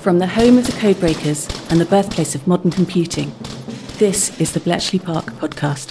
From the home of the codebreakers and the birthplace of modern computing, this is the Bletchley Park podcast.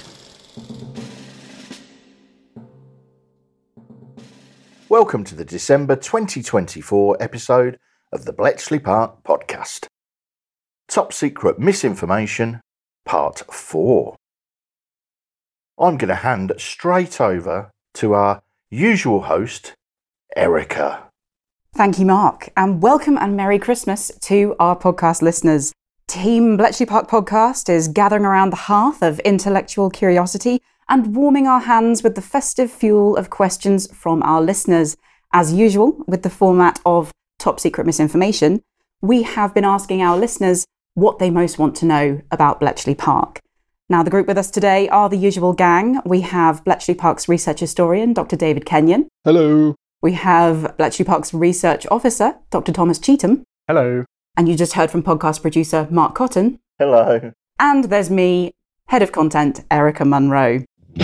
Welcome to the December 2024 episode of the Bletchley Park podcast. Top Secret Misinformation, Part 4. I'm going to hand straight over to our usual host, Erica. Thank you, Mark, and welcome and Merry Christmas to our podcast listeners. Team Bletchley Park podcast is gathering around the hearth of intellectual curiosity and warming our hands with the festive fuel of questions from our listeners. As usual, with the format of Top Secret Misinformation, we have been asking our listeners what they most want to know about Bletchley Park. Now, the group with us today are the usual gang. We have Bletchley Park's research historian, Dr. David Kenyon. Hello. We have Bletchley Park's research officer, Dr. Thomas Cheetham. Hello. And you just heard from podcast producer Mark Cotton. Hello. And there's me, head of content, Erica Munro.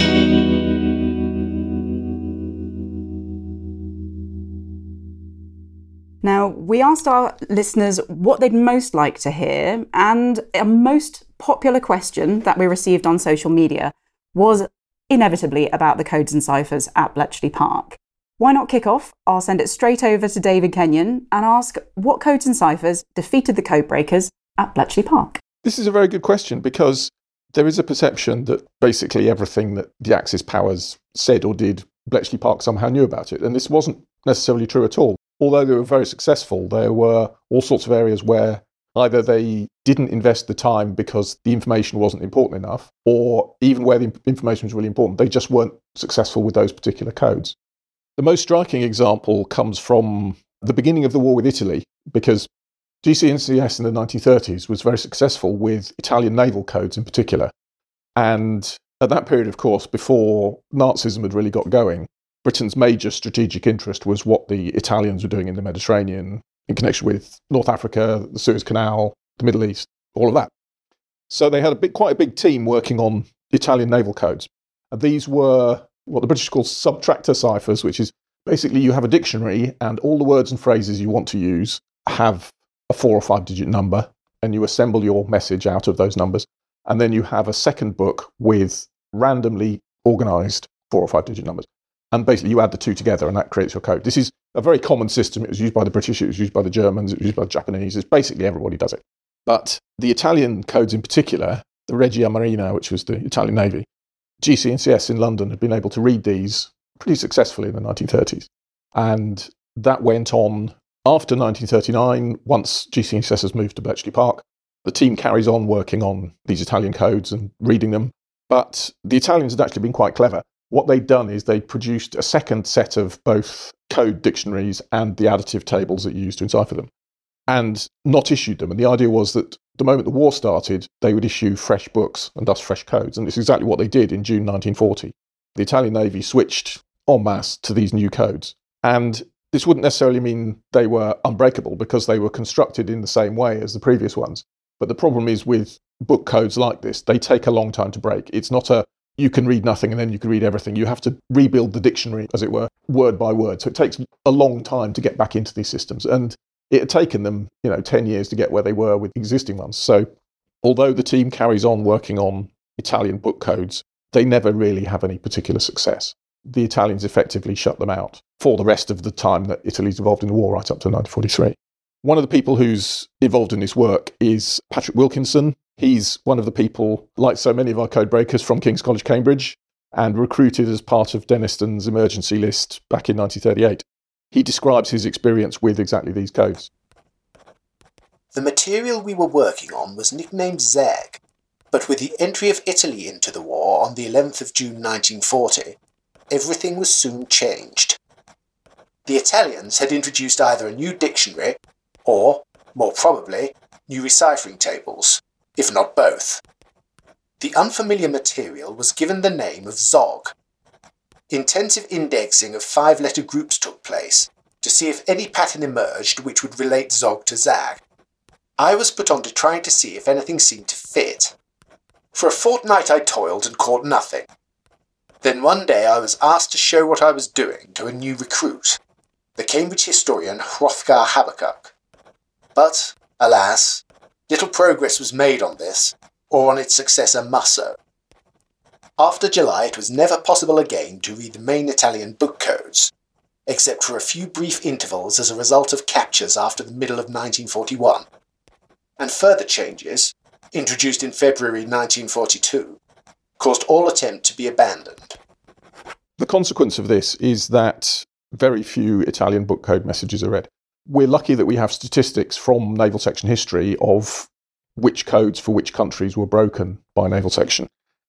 Now, we asked our listeners what they'd most like to hear, and a most popular question that we received on social media was inevitably about the codes and ciphers at Bletchley Park. Why not kick off? I'll send it straight over to David Kenyon and ask what codes and ciphers defeated the codebreakers at Bletchley Park. This is a very good question because there is a perception that basically everything that the Axis powers said or did, Bletchley Park somehow knew about it. And this wasn't necessarily true at all. Although they were very successful, there were all sorts of areas where either they didn't invest the time because the information wasn't important enough, or even where the information was really important, they just weren't successful with those particular codes. The most striking example comes from the beginning of the war with Italy, because GC&CS in the 1930s was very successful with Italian naval codes in particular. And at that period, of course, before Nazism had really got going, Britain's major strategic interest was what the Italians were doing in the Mediterranean in connection with North Africa, the Suez Canal, the Middle East, all of that. So they had quite a big team working on Italian naval codes. And these were what the British call subtractor ciphers, which is basically you have a dictionary and all the words and phrases you want to use have a 4 or 5 digit number, and you assemble your message out of those numbers. And then you have a second book with randomly organized 4 or 5 digit numbers. And basically you add the two together and that creates your code. This is a very common system. It was used by the British, it was used by the Germans, it was used by the Japanese. It's basically everybody does it. But the Italian codes in particular, the Regia Marina, which was the Italian Navy, GC&CS in London had been able to read these pretty successfully in the 1930s. And that went on after 1939. Once GC&CS has moved to Bletchley Park, the team carries on working on these Italian codes and reading them. But the Italians had actually been quite clever. What they'd done is they produced a second set of both code dictionaries and the additive tables that you use to encipher them, and not issued them. And the idea was that the moment the war started, they would issue fresh books and thus fresh codes. And it's exactly what they did in June 1940. The Italian Navy switched en masse to these new codes. And this wouldn't necessarily mean they were unbreakable because they were constructed in the same way as the previous ones. But the problem is with book codes like this, they take a long time to break. It's not you can read nothing and then you can read everything. You have to rebuild the dictionary, as it were, word by word. So it takes a long time to get back into these systems. And it had taken them, 10 years to get where they were with existing ones. So although the team carries on working on Italian book codes, they never really have any particular success. The Italians effectively shut them out for the rest of the time that Italy's involved in the war, right up to 1943. One of the people who's involved in this work is Patrick Wilkinson. He's one of the people, like so many of our code breakers, from King's College, Cambridge, and recruited as part of Denniston's emergency list back in 1938. He describes his experience with exactly these codes. The material we were working on was nicknamed Zeg, but with the entry of Italy into the war on the 11th of June 1940, everything was soon changed. The Italians had introduced either a new dictionary or, more probably, new deciphering tables, if not both. The unfamiliar material was given the name of Zog. Intensive indexing of 5-letter groups took place to see if any pattern emerged which would relate Zog to Zag. I was put on to trying to see if anything seemed to fit. For a fortnight I toiled and caught nothing. Then one day I was asked to show what I was doing to a new recruit, the Cambridge historian Hrothgar Habakkuk. But Alas, little progress was made on this, or on its successor Musso. After July, it was never possible again to read the main Italian book codes, except for a few brief intervals as a result of captures after the middle of 1941, and further changes, introduced in February 1942, caused all attempt to be abandoned. The consequence of this is that very few Italian book code messages are read. We're lucky that we have statistics from naval section history of which codes for which countries were broken by naval section.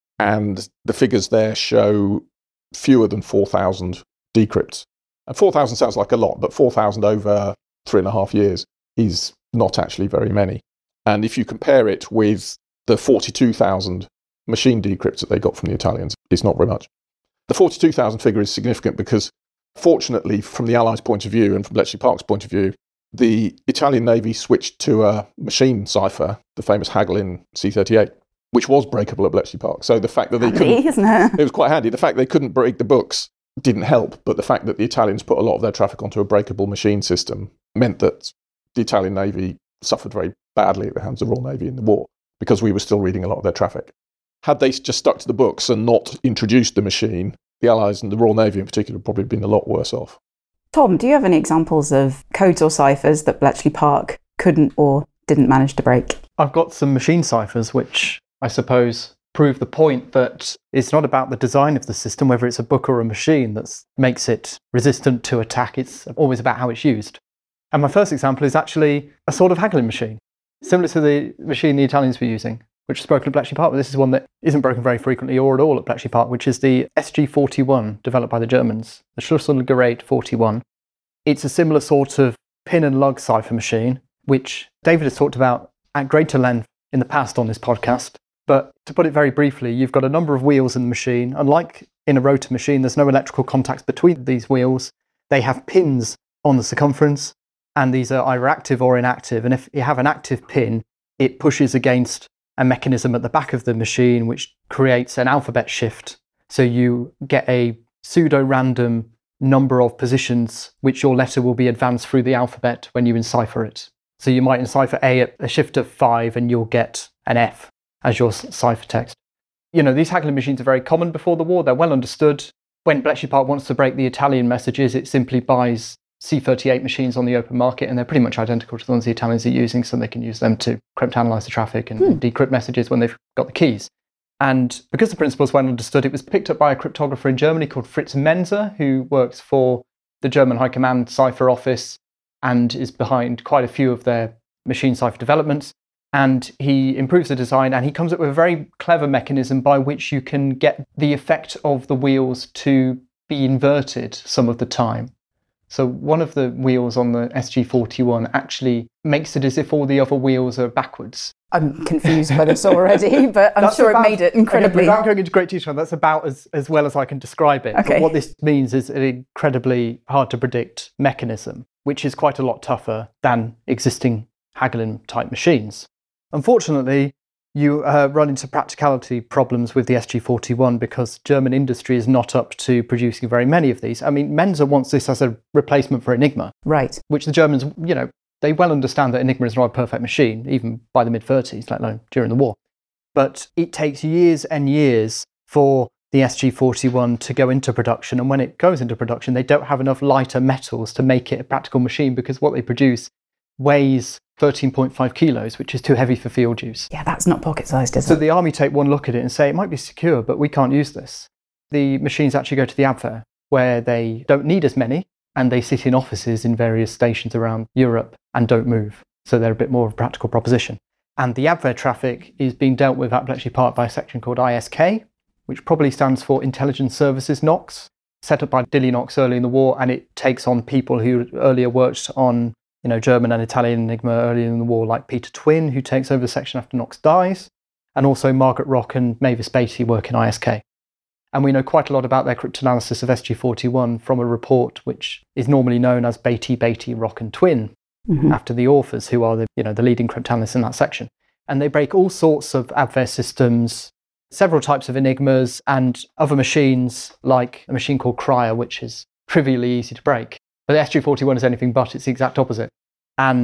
And the figures there show fewer than 4,000 decrypts. And 4,000 sounds like a lot, but 4,000 over 3.5 years is not actually very many. And if you compare it with the 42,000 machine decrypts that they got from the Italians, it's not very much. The 42,000 figure is significant because, fortunately, from the Allies' point of view and from Bletchley Park's point of view, the Italian Navy switched to a machine cipher, the famous Hagelin C-38, which was breakable at Bletchley Park. So the fact that they couldn't... isn't it? It was quite handy. The fact they couldn't break the books didn't help, but the fact that the Italians put a lot of their traffic onto a breakable machine system meant that the Italian Navy suffered very badly at the hands of the Royal Navy in the war, because we were still reading a lot of their traffic. Had they just stuck to the books and not introduced the machine, the Allies and the Royal Navy in particular would probably have been a lot worse off. Tom, do you have any examples of codes or ciphers that Bletchley Park couldn't or didn't manage to break? I've got some machine ciphers, which I suppose prove the point that it's not about the design of the system, whether it's a book or a machine, that makes it resistant to attack. It's always about how it's used. And my first example is actually a sort of Hagelin machine, similar to the machine the Italians were using, which is broken at Bletchley Park, but this is one that isn't broken very frequently or at all at Bletchley Park, which is the SG-41, developed by the Germans, the Schlüsselgerät 41. It's a similar sort of pin and lug cipher machine, which David has talked about at greater length in the past on this podcast. But to put it very briefly, you've got a number of wheels in the machine. Unlike in a rotor machine, there's no electrical contacts between these wheels. They have pins on the circumference, and these are either active or inactive. And if you have an active pin, it pushes against a mechanism at the back of the machine, which creates an alphabet shift. So you get a pseudo-random number of positions which your letter will be advanced through the alphabet when you encipher it. So you might encipher A at a shift of 5 and you'll get an F as your ciphertext. You know, these Hagelin machines are very common before the war. They're well understood. When Bletchley Park wants to break the Italian messages, it simply buys C-38 machines on the open market, and they're pretty much identical to the ones the Italians are using, so they can use them to cryptanalyze the traffic and decrypt messages when they've got the keys. And because the principle is well understood, it was picked up by a cryptographer in Germany called Fritz Menzer, who works for the German High Command Cipher Office and is behind quite a few of their machine cipher developments. And he improves the design, and he comes up with a very clever mechanism by which you can get the effect of the wheels to be inverted some of the time. So one of the wheels on the SG-41 actually makes it as if all the other wheels are backwards. I'm confused by this already, but I'm sure it made it incredibly... Without going into great detail, that's about as well as I can describe it. Okay. But what this means is an incredibly hard to predict mechanism, which is quite a lot tougher than existing Hagelin-type machines. Unfortunately, you run into practicality problems with the SG-41 because German industry is not up to producing very many of these. I mean, Menzer wants this as a replacement for Enigma. Right. Which the Germans, you know, they well understand that Enigma is not a perfect machine, even by the mid-30s, let alone during the war. But it takes years and years for the SG-41 to go into production. And when it goes into production, they don't have enough lighter metals to make it a practical machine because what they produce weighs 13.5 kilos, which is too heavy for field use. Yeah, that's not pocket-sized, is it? So the army take one look at it and say, it might be secure, but we can't use this. The machines actually go to the Abwehr, where they don't need as many, and they sit in offices in various stations around Europe and don't move. So they're a bit more of a practical proposition. And the Abwehr traffic is being dealt with at Bletchley Park by a section called ISK, which probably stands for Intelligence Services Knox, set up by Dilly Knox early in the war, and it takes on people who earlier worked on German and Italian Enigma earlier in the war, like Peter Twin, who takes over the section after Knox dies, and also Margaret Rock and Mavis Beatty work in ISK. And we know quite a lot about their cryptanalysis of SG-41 from a report which is normally known as Beatty, Rock and Twin, after the authors, who are the leading cryptanalysts in that section. And they break all sorts of Abwehr systems, several types of Enigmas, and other machines, like a machine called Cryer, which is trivially easy to break. But the SG-41 is anything but, it's the exact opposite. And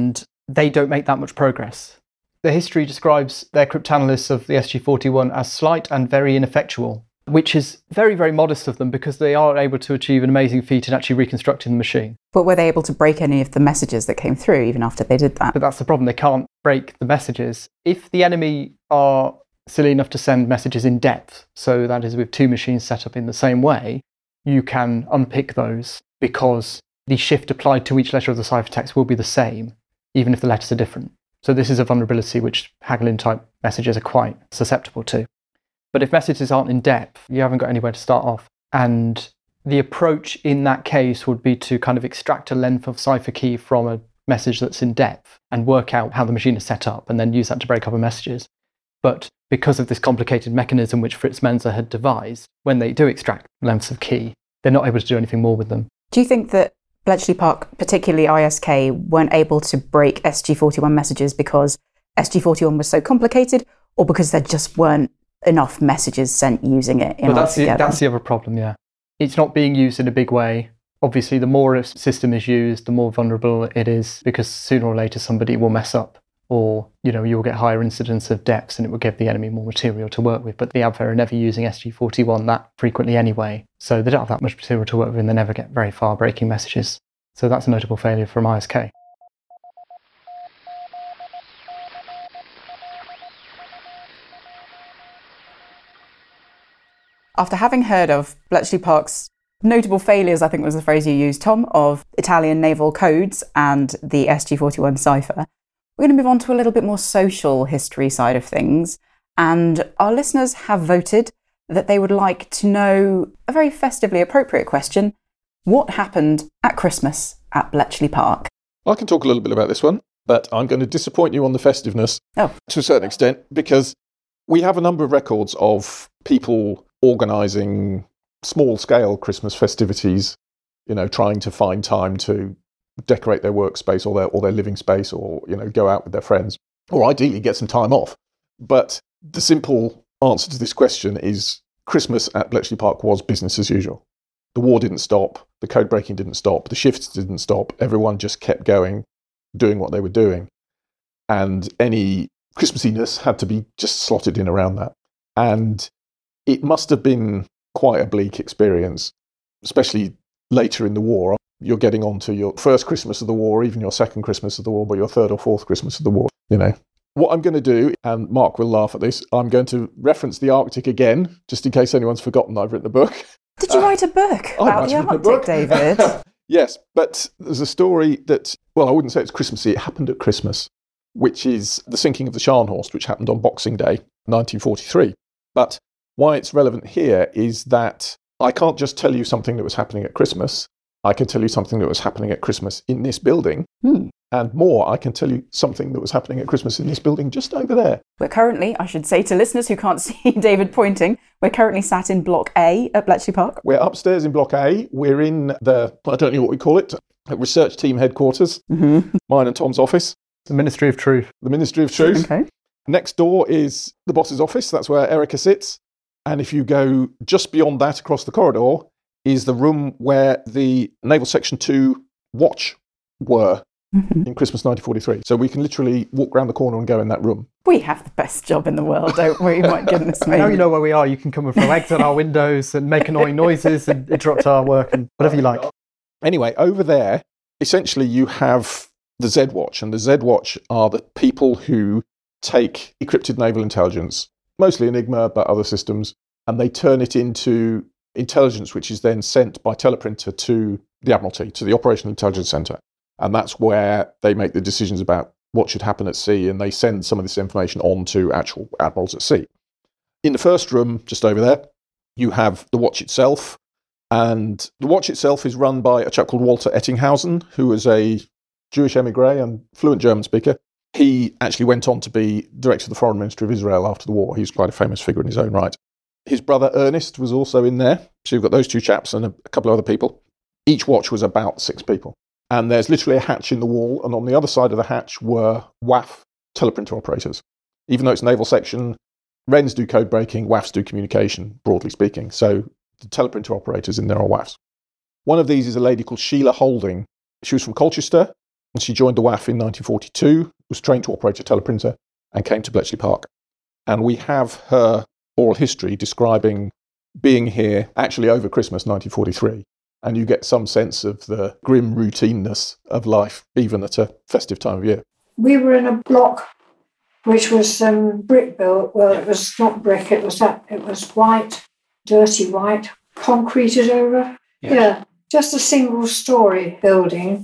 they don't make that much progress. The history describes their cryptanalysis of the SG-41 as slight and very ineffectual, which is very, very modest of them because they are able to achieve an amazing feat in actually reconstructing the machine. But were they able to break any of the messages that came through even after they did that? But that's the problem. They can't break the messages. If the enemy are silly enough to send messages in depth, so that is with two machines set up in the same way, you can unpick those because the shift applied to each letter of the ciphertext will be the same, even if the letters are different. So this is a vulnerability which Hagelin-type messages are quite susceptible to. But if messages aren't in depth, you haven't got anywhere to start off. And the approach in that case would be to kind of extract a length of cipher key from a message that's in depth and work out how the machine is set up and then use that to break other messages. But because of this complicated mechanism which Fritz Menzer had devised, when they do extract lengths of key, they're not able to do anything more with them. Do you think that Bletchley Park, particularly ISK, weren't able to break SG-41 messages because SG-41 was so complicated, or because there just weren't enough messages sent using it in that's the other problem, yeah. It's not being used in a big way. Obviously, the more a system is used, the more vulnerable it is, because sooner or later somebody will mess up, or you'll get higher incidence of depths and it will give the enemy more material to work with. But the Abwehr are never using SG-41 that frequently anyway, so they don't have that much material to work with and they never get very far breaking messages. So that's a notable failure from ISK. After having heard of Bletchley Park's notable failures, I think was the phrase you used, Tom, of Italian naval codes and the SG-41 cipher, we're going to move on to a little bit more social history side of things. And our listeners have voted that they would like to know a very festively appropriate question. What happened at Christmas at Bletchley Park? I can talk a little bit about this one, but I'm going to disappoint you on the festiveness to a certain extent, because we have a number of records of people organising small-scale Christmas festivities, trying to find time to decorate their workspace or their living space, or go out with their friends, or ideally get some time off. But the simple answer to this question is Christmas at Bletchley Park was business as usual. The war didn't stop, the code breaking didn't stop, the shifts didn't stop, everyone just kept going, doing what they were doing. And any Christmassiness had to be just slotted in around that. And it must have been quite a bleak experience, especially later in the war. You're getting on to your first Christmas of the war, even your second Christmas of the war, but your third or fourth Christmas of the war, What I'm going to do, and Mark will laugh at this, I'm going to reference the Arctic again, just in case anyone's forgotten I've written a book. Did you write a book about the Arctic, David? Yes, but there's a story that, I wouldn't say it's Christmassy, it happened at Christmas, which is the sinking of the Scharnhorst, which happened on Boxing Day, 1943. But why it's relevant here is that I can't just tell you something that was happening at Christmas. I can tell you something that was happening at Christmas in this building. And more, I can tell you something that was happening at Christmas in this building just over there. We're currently, I should say to listeners who can't see David pointing, we're currently sat in Block A at Bletchley Park. We're upstairs in Block A. We're in the, I don't know what we call it, research team headquarters. Mm-hmm. Mine and Tom's office. The Ministry of Truth. The Ministry of Truth. Okay. Next door is the boss's office. That's where Erica sits. And if you go just beyond that across the corridor is the room where the Naval Section 2 watch were in Christmas 1943. So we can literally walk around the corner and go in that room. We have the best job in the world, don't we? My goodness me. Now you know where we are. You can come and throw eggs at our windows and make annoying noises and interrupt our work and whatever you like. Anyway, over there, essentially you have the Z-Watch. And the Z-Watch are the people who take encrypted naval intelligence, mostly Enigma, but other systems, and they turn it into intelligence which is then sent by teleprinter to the Admiralty, to the Operational Intelligence Centre. And that's where they make the decisions about what should happen at sea, and they send some of this information on to actual admirals at sea. In the first room, just over there, you have the watch itself, and the watch itself is run by a chap called Walter Ettinghausen, who was a Jewish émigré and fluent German speaker. He actually went on to be director of the Foreign Ministry of Israel after the war. He was quite a famous figure in his own right. His brother Ernest was also in there. So you've got those two chaps and a couple of other people. Each watch was about 6 people. And there's literally a hatch in the wall, and on the other side of the hatch were WAF teleprinter operators. Even though it's naval section, Wrens do code breaking, WAFs do communication, broadly speaking. So the teleprinter operators in there are WAFs. One of these is a lady called Sheila Holding. She was from Colchester. And she joined the WAF in 1942, was trained to operate a teleprinter, and came to Bletchley Park. And we have her oral history describing being here actually over Christmas 1943. And you get some sense of the grim routineness of life, even at a festive time of year. We were in a block which was brick built. Well, it was not brick, it was white, dirty white, concreted over. Yeah, just a single story building,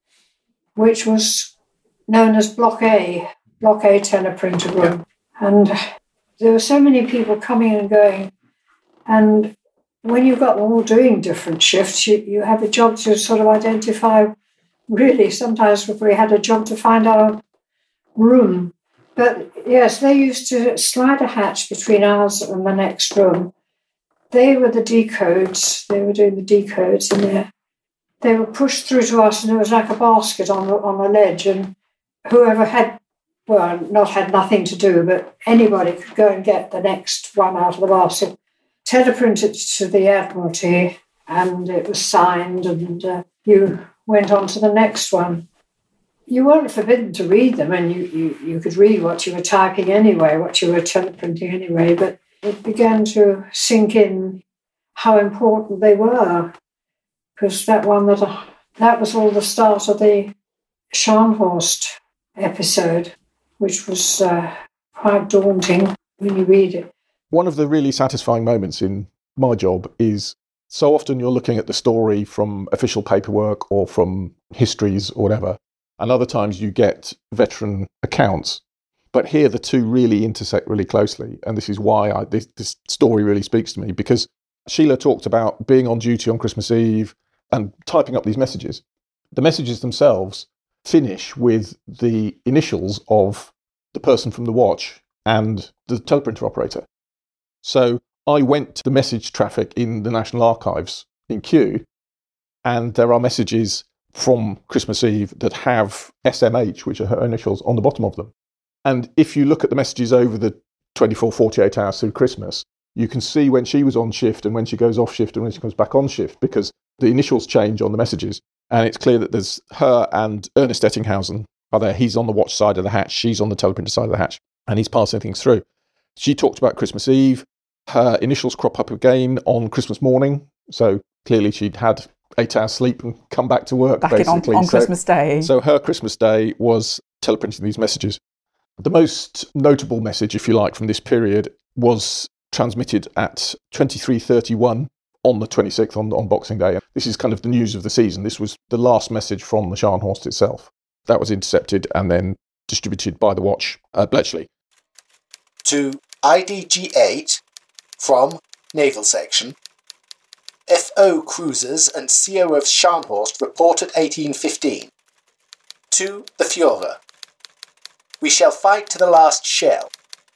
which was known as Block A teleprinter room. And there were so many people coming and going. And when you've got them all doing different shifts, you have a job to sort of identify. Really, sometimes we had a job to find our room. But yes, they used to slide a hatch between ours and the next room. They were the decodes. They were doing the decodes in there. They were pushed through to us, and it was like a basket on a ledge. And whoever had nothing to do, but anybody could go and get the next one out of the basket, teleprint it to the Admiralty, and it was signed, and you went on to the next one. You weren't forbidden to read them, and you could read what you were typing anyway, what you were teleprinting anyway, but it began to sink in how important they were, because that was all the start of the Scharnhorst episode, which was quite daunting when you read it. One of the really satisfying moments in my job is so often you're looking at the story from official paperwork or from histories or whatever, and other times you get veteran accounts. But here the two really intersect really closely, and this is why this story really speaks to me, because Sheila talked about being on duty on Christmas Eve and typing up these messages. The messages themselves finish with the initials of the person from the watch and the teleprinter operator. So I went to the message traffic in the National Archives in Kew, and there are messages from Christmas Eve that have SMH, which are her initials, on the bottom of them. And if you look at the messages over the 24, 48 hours through Christmas, you can see when she was on shift and when she goes off shift and when she comes back on shift, because the initials change on the messages. And it's clear that there's her and Ernest Ettinghausen are there. He's on the watch side of the hatch. She's on the teleprinter side of the hatch. And he's passing things through. She talked about Christmas Eve. Her initials crop up again on Christmas morning. So clearly she'd had 8 hours sleep and come back to work, basically. On Christmas Day. So her Christmas Day was teleprinting these messages. The most notable message, if you like, from this period was transmitted at 23:31 on the 26th, on Boxing Day. This is kind of the news of the season. This was the last message from the Scharnhorst itself. That was intercepted and then distributed by the watch at Bletchley. To IDG-8 from Naval Section. FO cruisers and CO of Scharnhorst reported 1815. To the Führer. We shall fight to the last shell.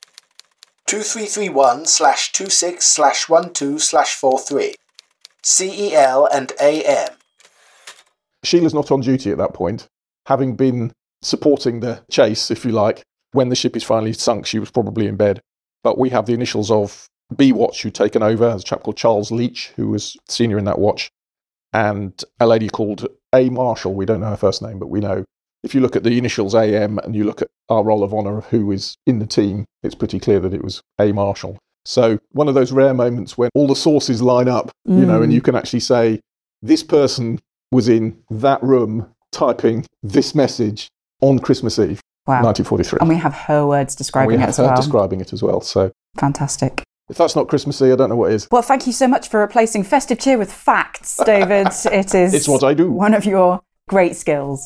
2331/26/12/43. CEL and AM. Sheila's not on duty at that point, having been supporting the chase, if you like. When the ship is finally sunk, she was probably in bed. But we have the initials of B Watch, who'd taken over. There's a chap called Charles Leach, who was senior in that watch, and a lady called A Marshall. We don't know her first name, but we know. If you look at the initials AM and you look at our roll of honour of who is in the team, it's pretty clear that it was A Marshall. So one of those rare moments when all the sources line up, you know, and you can actually say, this person was in that room typing this message on Christmas Eve, 1943. And we have her words describing it as well. We have her describing it as well. So fantastic. If that's not Christmassy, I don't know what is. Well, thank you so much for replacing festive cheer with facts, David. It's what I do. One of your great skills.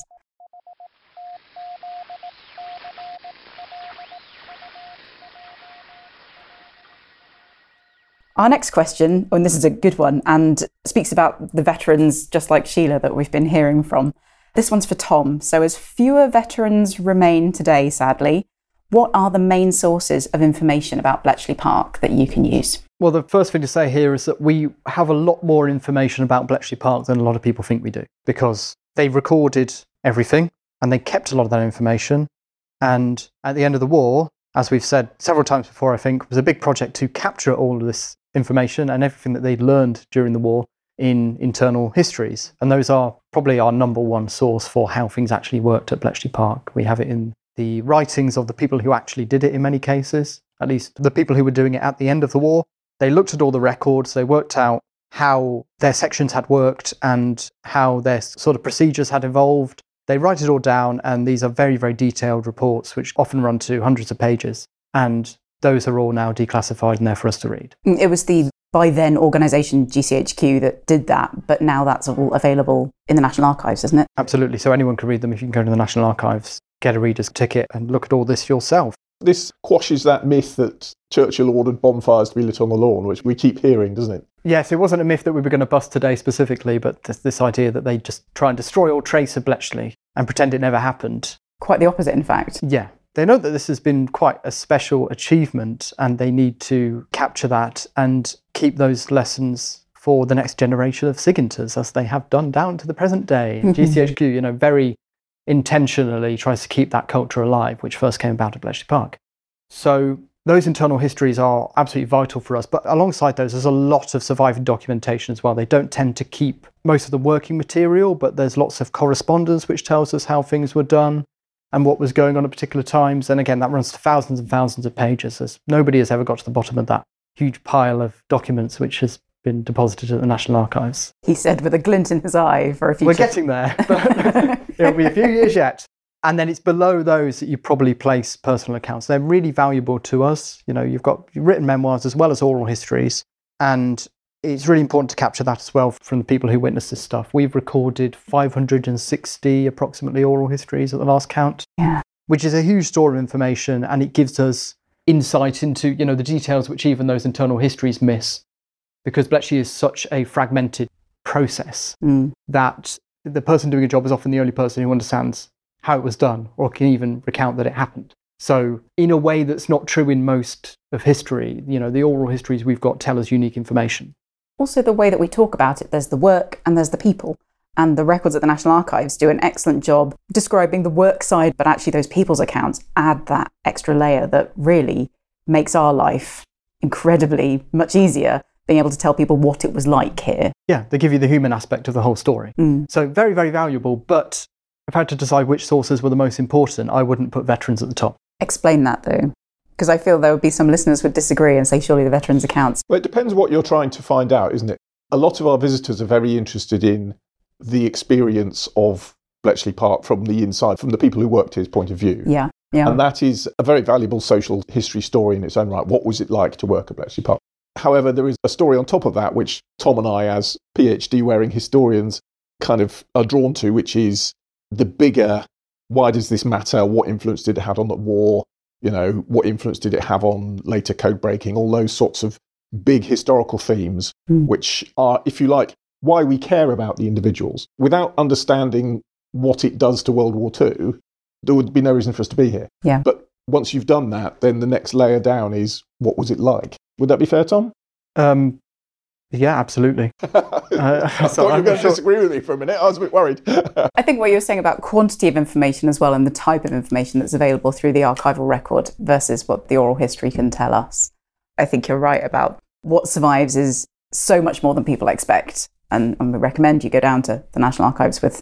Our next question, and this is a good one, and speaks about the veterans, just like Sheila, that we've been hearing from. This one's for Tom. So as fewer veterans remain today, sadly, what are the main sources of information about Bletchley Park that you can use? Well, the first thing to say here is that we have a lot more information about Bletchley Park than a lot of people think we do, because they recorded everything and they kept a lot of that information. And at the end of the war, as we've said several times before, I think, it was a big project to capture all of this information and everything that they'd learned during the war in internal histories. And those are probably our number one source for how things actually worked at Bletchley Park. We have it in the writings of the people who actually did it in many cases, at least the people who were doing it at the end of the war. They looked at all the records, they worked out how their sections had worked and how their sort of procedures had evolved. They write it all down, and these are very, very detailed reports, which often run to hundreds of pages. And those are all now declassified and there for us to read. It was the by then organisation GCHQ that did that, but now that's all available in the National Archives, isn't it? Absolutely. So anyone can read them if you can go to the National Archives, get a reader's ticket and look at all this yourself. This quashes that myth that Churchill ordered bonfires to be lit on the lawn, which we keep hearing, doesn't it? Yes, it wasn't a myth that we were going to bust today specifically, but this idea that they just try and destroy all trace of Bletchley and pretend it never happened. Quite the opposite, in fact. Yeah. They know that this has been quite a special achievement and they need to capture that and keep those lessons for the next generation of SIGINTers, as they have done down to the present day. GCHQ, very intentionally tries to keep that culture alive, which first came about at Bletchley Park. So those internal histories are absolutely vital for us. But alongside those, there's a lot of surviving documentation as well. They don't tend to keep most of the working material, but there's lots of correspondence which tells us how things were done and what was going on at particular times. And again, that runs to thousands and thousands of pages. Nobody has ever got to the bottom of that huge pile of documents which has been deposited at the National Archives. He said with a glint in his eye for a future. We're getting there, but it'll be a few years yet. And then it's below those that you probably place personal accounts. They're really valuable to us. You've got written memoirs as well as oral histories. And it's really important to capture that as well from the people who witnessed this stuff. We've recorded 560 approximately oral histories at the last count, which is a huge store of information, and it gives us insight into, the details which even those internal histories miss, because Bletchley is such a fragmented process that the person doing a job is often the only person who understands how it was done or can even recount that it happened. So in a way that's not true in most of history, the oral histories we've got tell us unique information. Also, the way that we talk about it, there's the work and there's the people. And the records at the National Archives do an excellent job describing the work side, but actually those people's accounts add that extra layer that really makes our life incredibly much easier, being able to tell people what it was like here. Yeah, they give you the human aspect of the whole story. So very, very valuable, but if I had to decide which sources were the most important, I wouldn't put veterans at the top. Explain that, though. Because I feel there would be some listeners who would disagree and say, surely the veterans' accounts. Well, it depends what you're trying to find out, isn't it? A lot of our visitors are very interested in the experience of Bletchley Park from the inside, from the people who worked his point of view. Yeah. And that is a very valuable social history story in its own right. What was it like to work at Bletchley Park? However, there is a story on top of that, which Tom and I, as PhD-wearing historians, kind of are drawn to, which is the bigger, why does this matter? What influence did it have on the war? What influence did it have on later code breaking? All those sorts of big historical themes, which are, if you like, why we care about the individuals. Without understanding what it does to World War II, there would be no reason for us to be here. Yeah. But once you've done that, then the next layer down is, what was it like? Would that be fair, Tom? Yeah, absolutely. I thought you were going to disagree with me for a minute. I was a bit worried. I think what you're saying about quantity of information as well and the type of information that's available through the archival record versus what the oral history can tell us. I think you're right about what survives is so much more than people expect. And we recommend you go down to the National Archives with,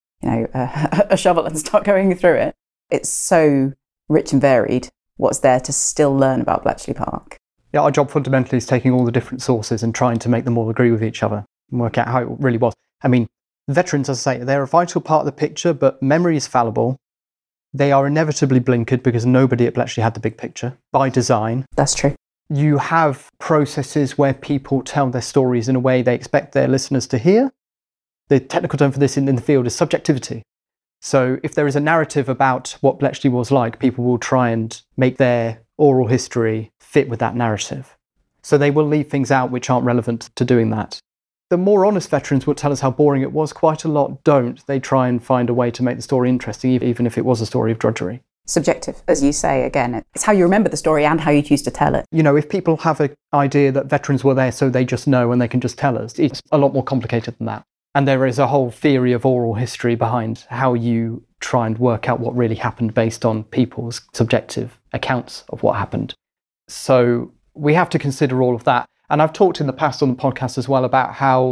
a shovel and start going through it. It's so rich and varied what's there to still learn about Bletchley Park. Yeah, our job fundamentally is taking all the different sources and trying to make them all agree with each other and work out how it really was. I mean, veterans, as I say, they're a vital part of the picture, but memory is fallible. They are inevitably blinkered because nobody at Bletchley had the big picture by design. That's true. You have processes where people tell their stories in a way they expect their listeners to hear. The technical term for this in the field is subjectivity. So if there is a narrative about what Bletchley was like, people will try and make their oral history fit with that narrative. So they will leave things out which aren't relevant to doing that. The more honest veterans will tell us how boring it was. Quite a lot don't. They try and find a way to make the story interesting, even if it was a story of drudgery. Subjective, as you say, again, it's how you remember the story and how you choose to tell it. If people have an idea that veterans were there so they just know and they can just tell us, it's a lot more complicated than that. And there is a whole theory of oral history behind how you try and work out what really happened based on people's subjective accounts of what happened. So we have to consider all of that. And I've talked in the past on the podcast as well about how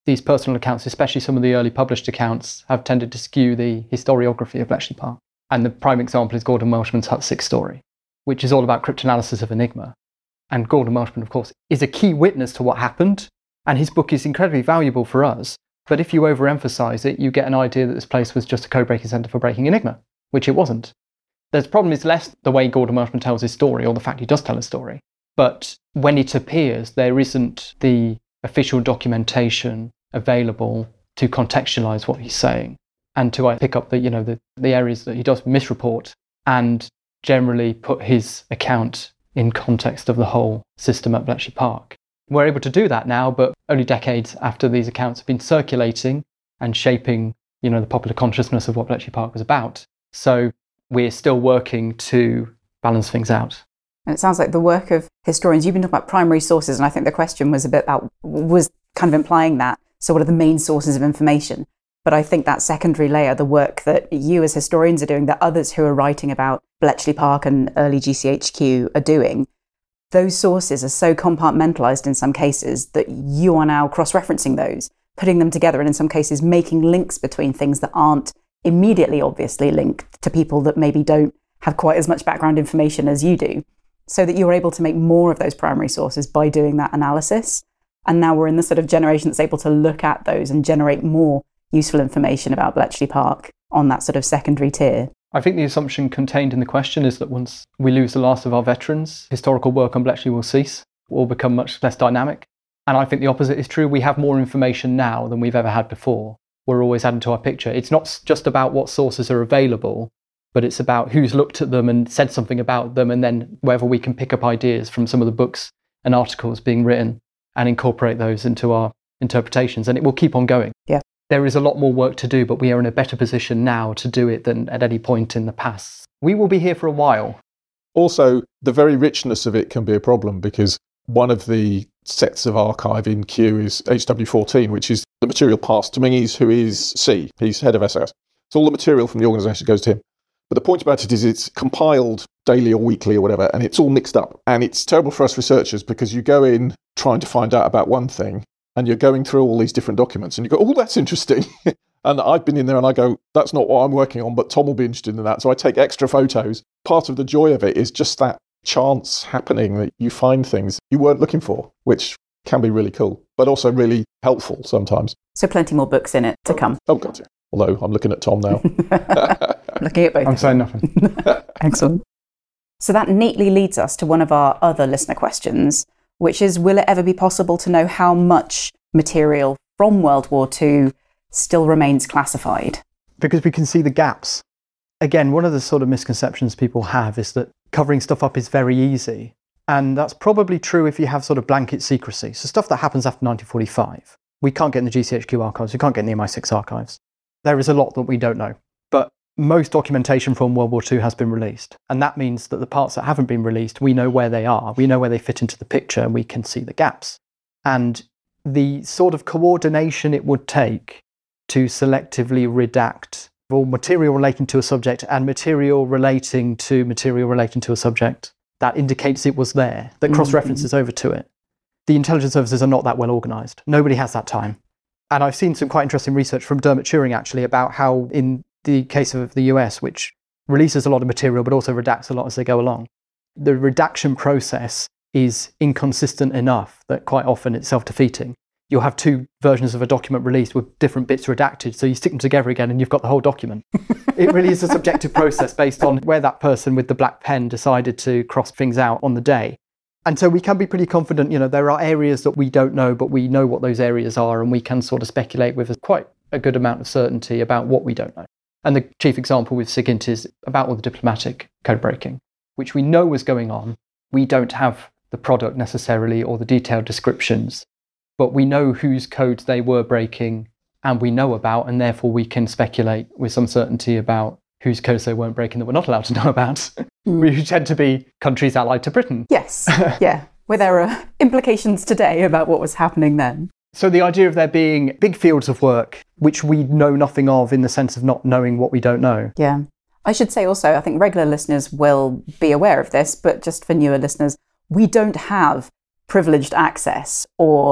these personal accounts, especially some of the early published accounts, have tended to skew the historiography of Bletchley Park. And the prime example is Gordon Welshman's Hut 6 story, which is all about cryptanalysis of Enigma. And Gordon Welshman, of course, is a key witness to what happened, and his book is incredibly valuable for us. But if you overemphasize it, you get an idea that this place was just a code-breaking centre for breaking Enigma, which it wasn't. The problem is less the way Gordon Welshman tells his story, or the fact he does tell a story. But when it appears, there isn't the official documentation available to contextualise what he's saying, and to pick up the areas that he does misreport, and generally put his account in context of the whole system at Bletchley Park. We're able to do that now, but only decades after these accounts have been circulating and shaping, the popular consciousness of what Bletchley Park was about. So we're still working to balance things out. And it sounds like the work of historians, you've been talking about primary sources, and I think the question was was kind of implying that. So what are the main sources of information? But I think that secondary layer, the work that you as historians are doing, that others who are writing about Bletchley Park and early GCHQ are doing, those sources are so compartmentalised in some cases that you are now cross-referencing those, putting them together, and in some cases making links between things that aren't immediately obviously linked to people that maybe don't have quite as much background information as you do, so that you're able to make more of those primary sources by doing that analysis. And now we're in the sort of generation that's able to look at those and generate more useful information about Bletchley Park on that sort of secondary tier. I think the assumption contained in the question is that once we lose the last of our veterans, historical work on Bletchley will cease, will become much less dynamic. And I think the opposite is true. We have more information now than we've ever had before. We're always adding to our picture. It's not just about what sources are available, but it's about who's looked at them and said something about them, and then whether we can pick up ideas from some of the books and articles being written and incorporate those into our interpretations. And it will keep on going. Yeah. There is a lot more work to do, but we are in a better position now to do it than at any point in the past. We will be here for a while. Also, the very richness of it can be a problem, because one of the sets of archive in Kew is HW14, which is the material passed to Mingies, who is C. He's head of SAS. So all the material from the organisation goes to him. But the point about it is it's compiled daily or weekly or whatever, and it's all mixed up. And it's terrible for us researchers, because you go in trying to find out about one thing, and you're going through all these different documents, and you go, oh, that's interesting. And I've been in there and I go, that's not what I'm working on, but Tom will be interested in that. So I take extra photos. Part of the joy of it is just that chance happening, that you find things you weren't looking for, which can be really cool, but also really helpful sometimes. So plenty more books in it to come. Oh, God, yeah. Although I'm looking at Tom now. Looking at both. I'm saying nothing. Excellent. So that neatly leads us to one of our other listener questions, which is, will it ever be possible to know how much material from World War II still remains classified? Because we can see the gaps. Again, one of the sort of misconceptions people have is that covering stuff up is very easy. And that's probably true if you have sort of blanket secrecy. So stuff that happens after 1945, we can't get in the GCHQ archives, we can't get in the MI6 archives. There is a lot that we don't know. But most documentation from World War II has been released. And that means that the parts that haven't been released, we know where they are. We know where they fit into the picture, and we can see the gaps. And the sort of coordination it would take to selectively redact all material relating to a subject and material relating to a subject that indicates it was there, that cross-references over to it. The intelligence services are not that well organised. Nobody has that time. And I've seen some quite interesting research from Dermot Turing, actually, about how in the case of the US, which releases a lot of material but also redacts a lot as they go along, the redaction process is inconsistent enough that quite often it's self-defeating. You'll have two versions of a document released with different bits redacted, so you stick them together again and you've got the whole document. It really is a subjective process based on where that person with the black pen decided to cross things out on the day. And so we can be pretty confident, there are areas that we don't know, but we know what those areas are, and we can sort of speculate with quite a good amount of certainty about what we don't know. And the chief example with SIGINT is about all the diplomatic code breaking, which we know was going on. We don't have the product necessarily or the detailed descriptions, but we know whose codes they were breaking and we know about, and therefore we can speculate with some certainty about whose codes they weren't breaking that we're not allowed to know about, which tend to be countries allied to Britain. Yes, yeah, where there are implications today about what was happening then. So the idea of there being big fields of work, which we know nothing of in the sense of not knowing what we don't know. Yeah. I should say also, I think regular listeners will be aware of this, but just for newer listeners, we don't have privileged access or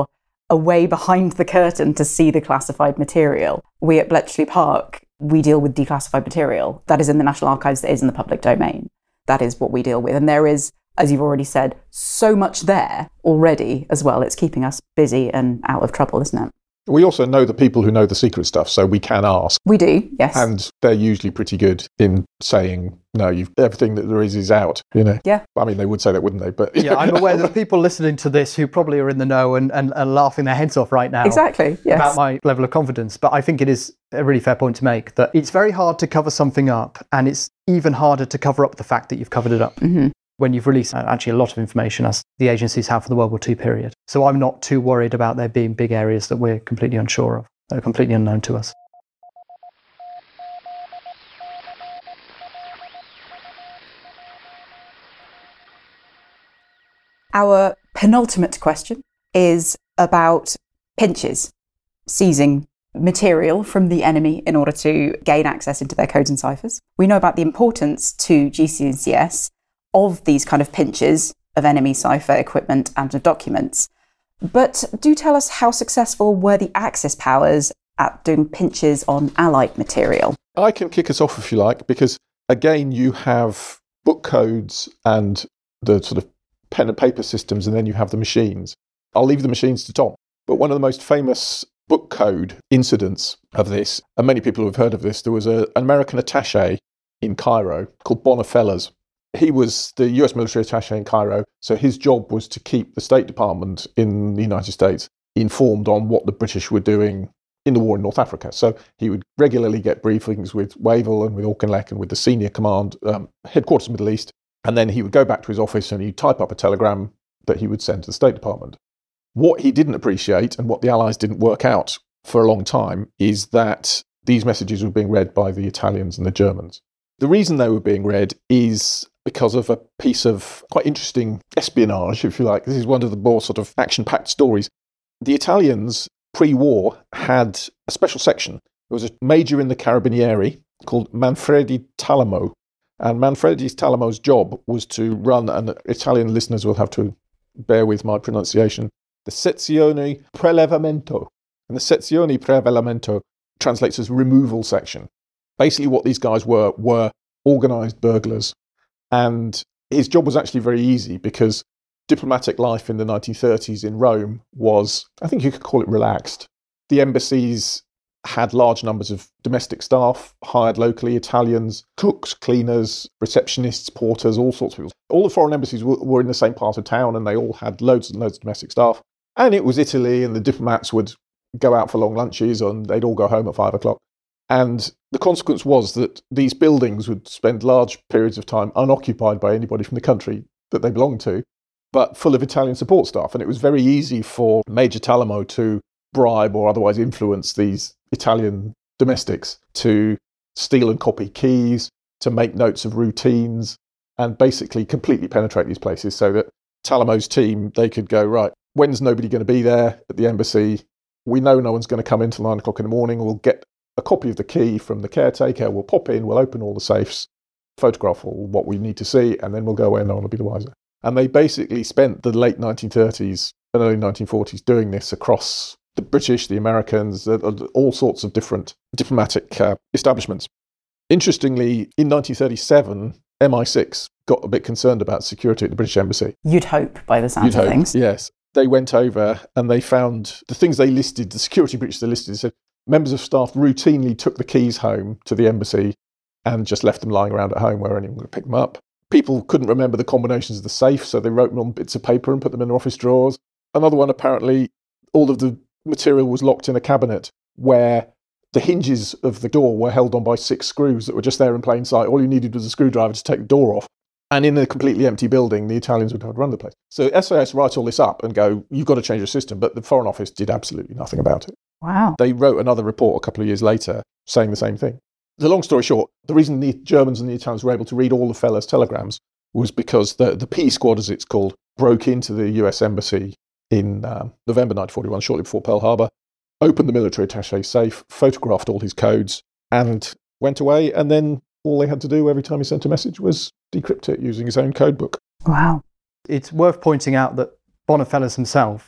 a way behind the curtain to see the classified material. We at Bletchley Park, we deal with declassified material that is in the National Archives, that is in the public domain. That is what we deal with. And there is, as you've already said, so much there already as well. It's keeping us busy and out of trouble, isn't it? We also know the people who know the secret stuff, so we can ask. We do, yes. And they're usually pretty good in saying, no, everything that there is out, you know. Yeah. I mean, they would say that, wouldn't they? But yeah, I'm aware that people listening to this who probably are in the know and laughing their heads off right now. Exactly, yes. About my level of confidence. But I think it is a really fair point to make, that it's very hard to cover something up, and it's even harder to cover up the fact that you've covered it up. Mm-hmm. When you've released actually a lot of information, as the agencies have for the World War II period. So I'm not too worried about there being big areas that we're completely unsure of, that are completely unknown to us. Our penultimate question is about pinches, seizing material from the enemy in order to gain access into their codes and ciphers. We know about the importance to GC&CS of these kind of pinches of enemy cipher equipment and of documents. But do tell us, how successful were the Axis powers at doing pinches on Allied material? I can kick us off if you like, because again, you have book codes and the sort of pen and paper systems, and then you have the machines. I'll leave the machines to Tom. But one of the most famous book code incidents of this, and many people have heard of this, there was an American attaché in Cairo called Bonifellas. He was the US military attaché in Cairo, so his job was to keep the State Department in the United States informed on what the British were doing in the war in North Africa. So he would regularly get briefings with Wavell and with Auchinleck and with the senior command, headquarters Middle East, and then he would go back to his office and he'd type up a telegram that he would send to the State Department. What he didn't appreciate, and what the Allies didn't work out for a long time, is that these messages were being read by the Italians and the Germans. The reason they were being read is because of a piece of quite interesting espionage, if you like. This is one of the more sort of action-packed stories. The Italians, pre-war, had a special section. There was a major in the Carabinieri called Manfredi Talamo. And Manfredi Talamo's job was to run, and Italian listeners will have to bear with my pronunciation, the Sezione Prelevamento. And the Sezione Prelevamento translates as removal section. Basically what these guys were organised burglars. And his job was actually very easy, because diplomatic life in the 1930s in Rome was, I think you could call it, relaxed. The embassies had large numbers of domestic staff hired locally, Italians, cooks, cleaners, receptionists, porters, all sorts of people. All the foreign embassies were in the same part of town, and they all had loads and loads of domestic staff. And it was Italy, and the diplomats would go out for long lunches, and they'd all go home at 5 o'clock. And the consequence was that these buildings would spend large periods of time unoccupied by anybody from the country that they belonged to, but full of Italian support staff. And it was very easy for Major Talamo to bribe or otherwise influence these Italian domestics to steal and copy keys, to make notes of routines, and basically completely penetrate these places, so that Talamo's team, they could go, right, when's nobody going to be there at the embassy? We know no one's going to come in till 9 o'clock in the morning. We'll get a copy of the key from the caretaker, we'll pop in, we'll open all the safes, photograph all what we need to see, and then we'll go away and no one will be the wiser. And they basically spent the late 1930s and early 1940s doing this across the British, the Americans, all sorts of different diplomatic establishments. Interestingly, in 1937, MI6 got a bit concerned about security at the British Embassy. You'd hope, by the sounds of things. Yes. They went over and they found the things they listed, the security breaches they listed, said members of staff routinely took the keys home to the embassy and just left them lying around at home where anyone would pick them up. People couldn't remember the combinations of the safe, so they wrote them on bits of paper and put them in their office drawers. Another one, apparently, all of the material was locked in a cabinet where the hinges of the door were held on by 6 screws that were just there in plain sight. All you needed was a screwdriver to take the door off. And in a completely empty building, the Italians would have to run the place. So SAS write all this up and go, you've got to change your system. But the Foreign Office did absolutely nothing about it. Wow. They wrote another report a couple of years later saying the same thing. The long story short, the reason the Germans and the Italians were able to read all the fellas' telegrams was because the P Squad, as it's called, broke into the US Embassy in November 1941, shortly before Pearl Harbor, opened the military attaché safe, photographed all his codes, and went away. And then all they had to do every time he sent a message was decrypt it using his own code book. Wow. It's worth pointing out that Bonifellas himself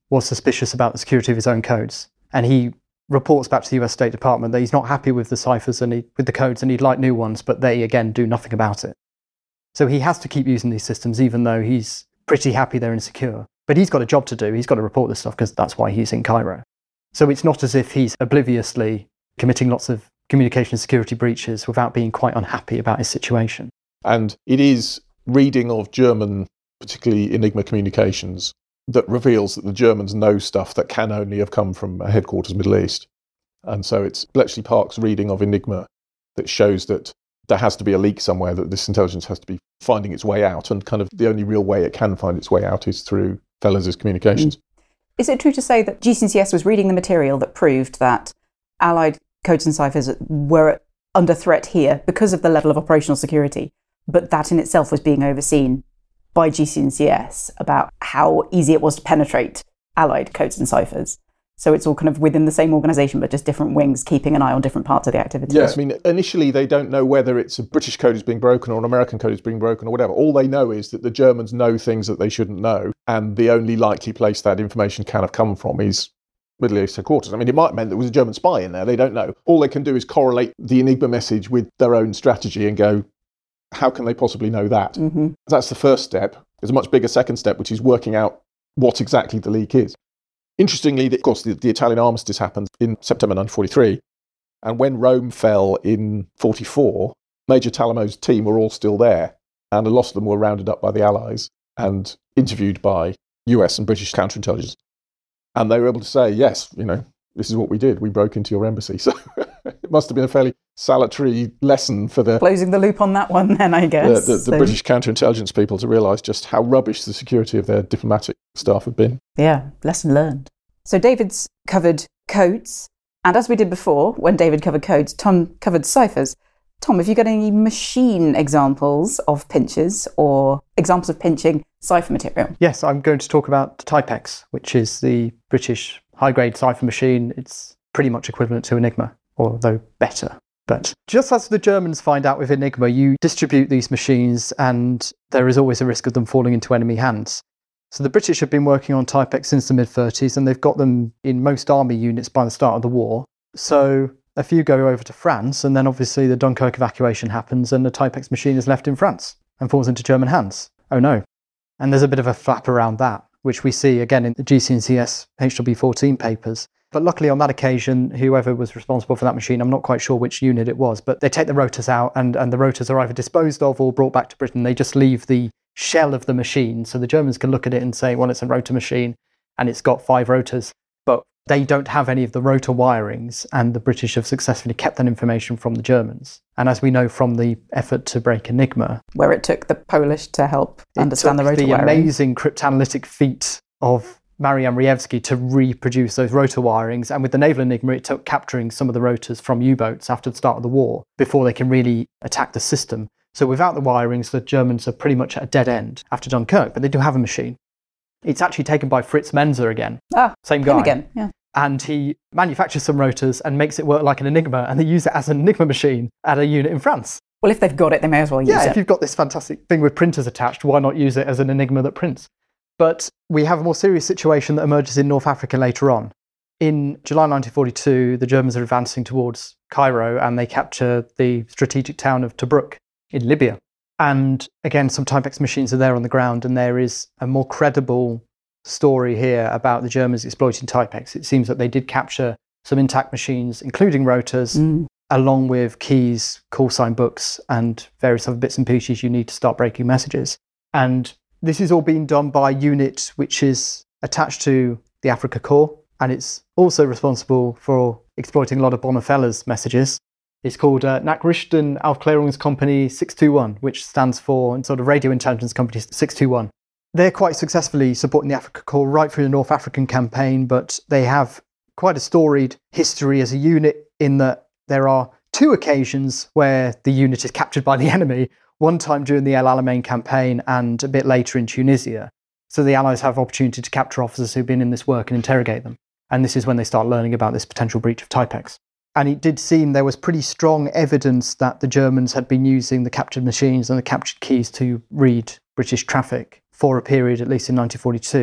was suspicious about the security of his own codes. And he reports back to the US State Department that he's not happy with the ciphers and with the codes, and he'd like new ones, but they, again, do nothing about it. So he has to keep using these systems, even though he's pretty happy they're insecure. But he's got a job to do. He's got to report this stuff because that's why he's in Cairo. So it's not as if he's obliviously committing lots of communication security breaches without being quite unhappy about his situation. And it is reading of German, particularly Enigma communications, that reveals that the Germans know stuff that can only have come from a headquarters Middle East. And so it's Bletchley Park's reading of Enigma that shows that there has to be a leak somewhere, that this intelligence has to be finding its way out, and kind of the only real way it can find its way out is through Fellers' communications. Is it true to say that GCNCS was reading the material that proved that Allied codes and ciphers were under threat here because of the level of operational security, but that in itself was being overseen by GCNCS about how easy it was to penetrate Allied codes and ciphers? So it's all kind of within the same organisation, but just different wings keeping an eye on different parts of the activity. Yes, I mean, initially they don't know whether it's a British code is being broken or an American code is being broken or whatever. All they know is that the Germans know things that they shouldn't know, and the only likely place that information can have come from is Middle East headquarters. I mean, it might have meant there was a German spy in there. They don't know. All they can do is correlate the Enigma message with their own strategy and go, how can they possibly know that? Mm-hmm. That's the first step. There's a much bigger second step, which is working out what exactly the leak is. Interestingly, of course, the Italian armistice happened in September 1943, and when Rome fell in 1944, Major Talamo's team were all still there, and a lot of them were rounded up by the Allies and interviewed by US and British counterintelligence. And they were able to say, yes, this is what we did. We broke into your embassy. So it must have been a fairly salutary lesson for the... Closing the loop on that one then, I guess. The British counterintelligence people to realise just how rubbish the security of their diplomatic staff had been. Yeah, lesson learned. So David's covered codes, and as we did before, when David covered codes, Tom covered ciphers. Tom, have you got any machine examples of pinches or examples of pinching cipher material? Yes, I'm going to talk about Typex, which is the British high-grade cipher machine. It's pretty much equivalent to Enigma, although better. But just as the Germans find out with Enigma, you distribute these machines and there is always a risk of them falling into enemy hands. So the British have been working on Typex since the mid-30s, and they've got them in most army units by the start of the war. So a few go over to France, and then obviously the Dunkirk evacuation happens and the Typex machine is left in France and falls into German hands. Oh no. And there's a bit of a flap around that, which we see again in the GCNCS HW14 papers. But luckily on that occasion, whoever was responsible for that machine, I'm not quite sure which unit it was, but they take the rotors out and the rotors are either disposed of or brought back to Britain. They just leave the shell of the machine, so the Germans can look at it and say, well, it's a rotor machine and it's got 5 rotors, but they don't have any of the rotor wirings, and the British have successfully kept that information from the Germans. And as we know from the effort to break Enigma, where it took the Polish to help understand the rotor wiring, the amazing cryptanalytic feat of Marian Rejewski to reproduce those rotor wirings, and with the naval Enigma it took capturing some of the rotors from U-boats after the start of the war before they can really attack the system. So without the wirings, the Germans are pretty much at a dead end after Dunkirk, but they do have a machine. It's actually taken by Fritz Menzer again. Same guy. Again, yeah. And he manufactures some rotors and makes it work like an Enigma, and they use it as an Enigma machine at a unit in France. Well, if they've got it, they may as well use it. Yeah, if you've got this fantastic thing with printers attached, why not use it as an Enigma that prints? But we have a more serious situation that emerges in North Africa later on. In July 1942, the Germans are advancing towards Cairo and they capture the strategic town of Tobruk in Libya. And again, some Typex machines are there on the ground, and there is a more credible story here about the Germans exploiting Typex. It seems that they did capture some intact machines, including rotors, along with keys, call sign books, and various other bits and pieces you need to start breaking messages. And this is all being done by a unit which is attached to the Afrika Korps, and it's also responsible for exploiting a lot of Bonhoeffer's messages. It's called Nachrichten Aufklärungskompanie 621, which stands for sort of Radio Intelligence Company 621. They're quite successfully supporting the Afrika Korps right through the North African campaign, but they have quite a storied history as a unit in that there are 2 occasions where the unit is captured by the enemy, one time during the El Alamein campaign and a bit later in Tunisia. So the Allies have opportunity to capture officers who've been in this work and interrogate them. And this is when they start learning about this potential breach of Typex. And it did seem there was pretty strong evidence that the Germans had been using the captured machines and the captured keys to read British traffic for a period, at least in 1942.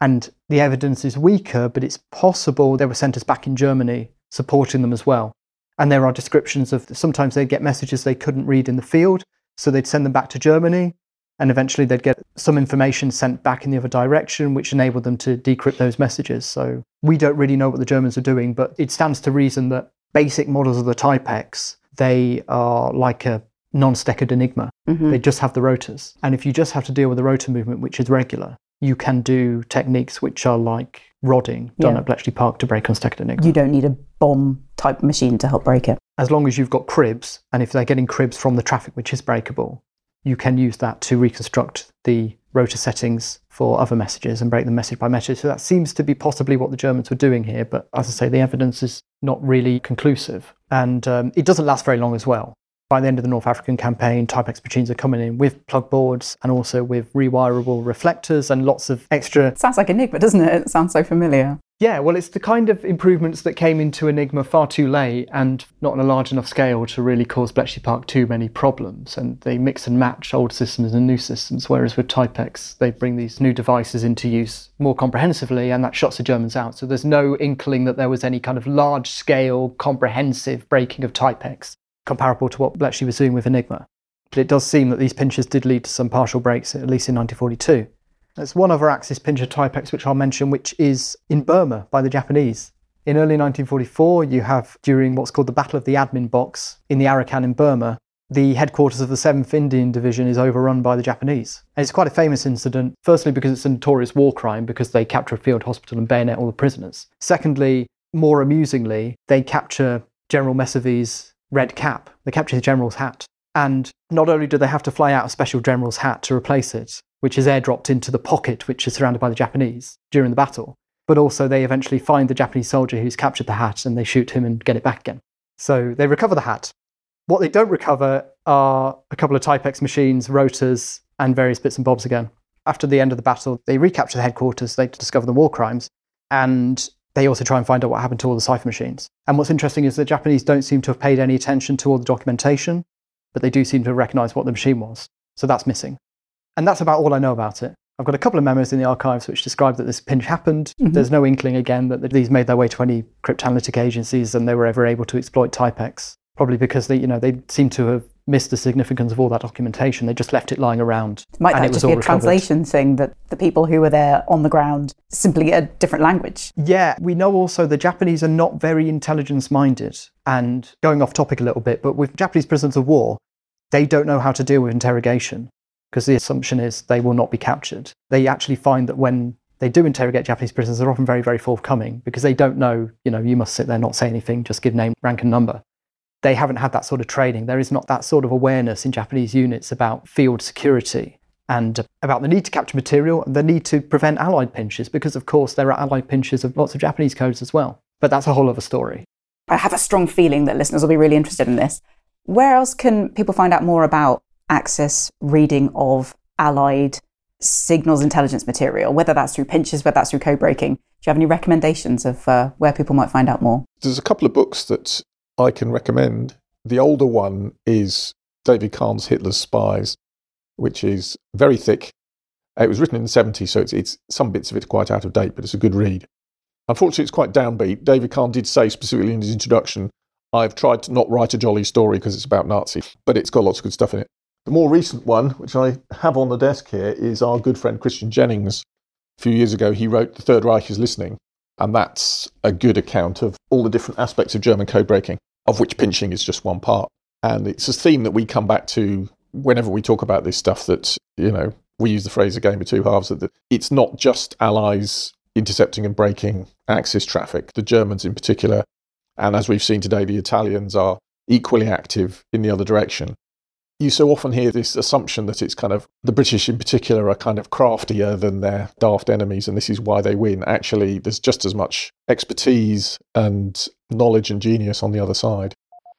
And the evidence is weaker, but it's possible there were centres back in Germany supporting them as well. And there are descriptions of sometimes they'd get messages they couldn't read in the field, so they'd send them back to Germany, and eventually they'd get some information sent back in the other direction, which enabled them to decrypt those messages. So we don't really know what the Germans are doing, but it stands to reason that basic models of the Type-X, they are like a non-steckered Enigma. They just have the rotors. And if you just have to deal with the rotor movement, which is regular, you can do techniques which are like rodding done at Bletchley Park to break unsteckered Enigma. You don't need a bomb-type machine to help break it. As long as you've got cribs, and if they're getting cribs from the traffic which is breakable, you can use that to reconstruct the rotor settings for other messages and break them message by message. So that seems to be possibly what the Germans were doing here, but as I say, the evidence is not really conclusive. And it doesn't last very long as well. By the end of the North African campaign, Type-X machines are coming in with plug boards and also with rewirable reflectors and lots of extra... It sounds like Enigma, doesn't it? It sounds so familiar. Yeah, well, it's the kind of improvements that came into Enigma far too late and not on a large enough scale to really cause Bletchley Park too many problems. And they mix and match old systems and new systems, whereas with Type-X, they bring these new devices into use more comprehensively, and that shuts the Germans out. So there's no inkling that there was any kind of large-scale, comprehensive breaking of Type-X, comparable to what Bletchley was doing with Enigma. But it does seem that these pinchers did lead to some partial breaks, at least in 1942. There's one other Axis pincher Type-X which I'll mention, which is in Burma by the Japanese. In early 1944, you have, during what's called the Battle of the Admin Box in the Arakan in Burma, the headquarters of the 7th Indian Division is overrun by the Japanese. And it's quite a famous incident, firstly because it's a notorious war crime because they capture a field hospital and bayonet all the prisoners. Secondly, more amusingly, they capture General Messervy's red cap. They capture the general's hat. And not only do they have to fly out a special general's hat to replace it, which is airdropped into the pocket which is surrounded by the Japanese during the battle, but also they eventually find the Japanese soldier who's captured the hat and they shoot him and get it back again. So they recover the hat. What they don't recover are a couple of Type-X machines, rotors, and various bits and bobs again. After the end of the battle, they recapture the headquarters, they discover the war crimes, and they also try and find out what happened to all the cipher machines. And what's interesting is the Japanese don't seem to have paid any attention to all the documentation, but they do seem to have recognised what the machine was. So that's missing. And that's about all I know about it. I've got a couple of memos in the archives which describe that this pinch happened. There's no inkling again that these made their way to any cryptanalytic agencies and they were ever able to exploit Type-X. Probably because they seem to have missed the significance of all that documentation. They just left it lying around. Might and that it was just be all a translation thing that the people who were there on the ground simply a different language? Yeah, we know also the Japanese are not very intelligence-minded. And going off topic a little bit, but with Japanese prisoners of war, they don't know how to deal with interrogation because the assumption is they will not be captured. They actually find that when they do interrogate Japanese prisoners, they're often very, very forthcoming because they don't know, you must sit there, not say anything, just give name, rank and number. They haven't had that sort of training. There is not that sort of awareness in Japanese units about field security and about the need to capture material and the need to prevent Allied pinches because, of course, there are Allied pinches of lots of Japanese codes as well. But that's a whole other story. I have a strong feeling that listeners will be really interested in this. Where else can people find out more about Axis reading of Allied signals intelligence material, whether that's through pinches, whether that's through code breaking? Do you have any recommendations of where people might find out more? There's a couple of books that I can recommend. The older one is David Kahn's Hitler's Spies, which is very thick. It was written in the 70s, so it's some bits of it are quite out of date, but it's a good read. Unfortunately, it's quite downbeat. David Kahn did say specifically in his introduction, I've tried to not write a jolly story because it's about Nazis, but it's got lots of good stuff in it. The more recent one, which I have on the desk here, is our good friend Christian Jennings. A few years ago, he wrote The Third Reich is Listening, and that's a good account of all the different aspects of German code breaking, of which pinching is just one part. And it's a theme that we come back to whenever we talk about this stuff that, we use the phrase a game of two halves, that it's not just Allies intercepting and breaking Axis traffic, the Germans in particular. And as we've seen today, the Italians are equally active in the other direction. You so often hear this assumption that it's kind of the British in particular are kind of craftier than their daft enemies, and this is why they win. Actually, there's just as much expertise and knowledge and genius on the other side.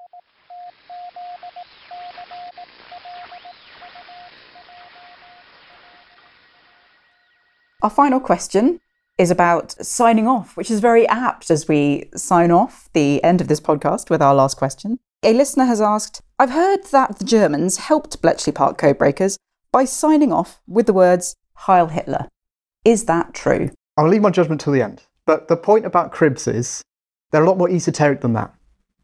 Our final question is about signing off, which is very apt as we sign off the end of this podcast with our last question. A listener has asked, I've heard that the Germans helped Bletchley Park codebreakers by signing off with the words Heil Hitler. Is that true? I'll leave my judgment till the end. But the point about cribs is they're a lot more esoteric than that.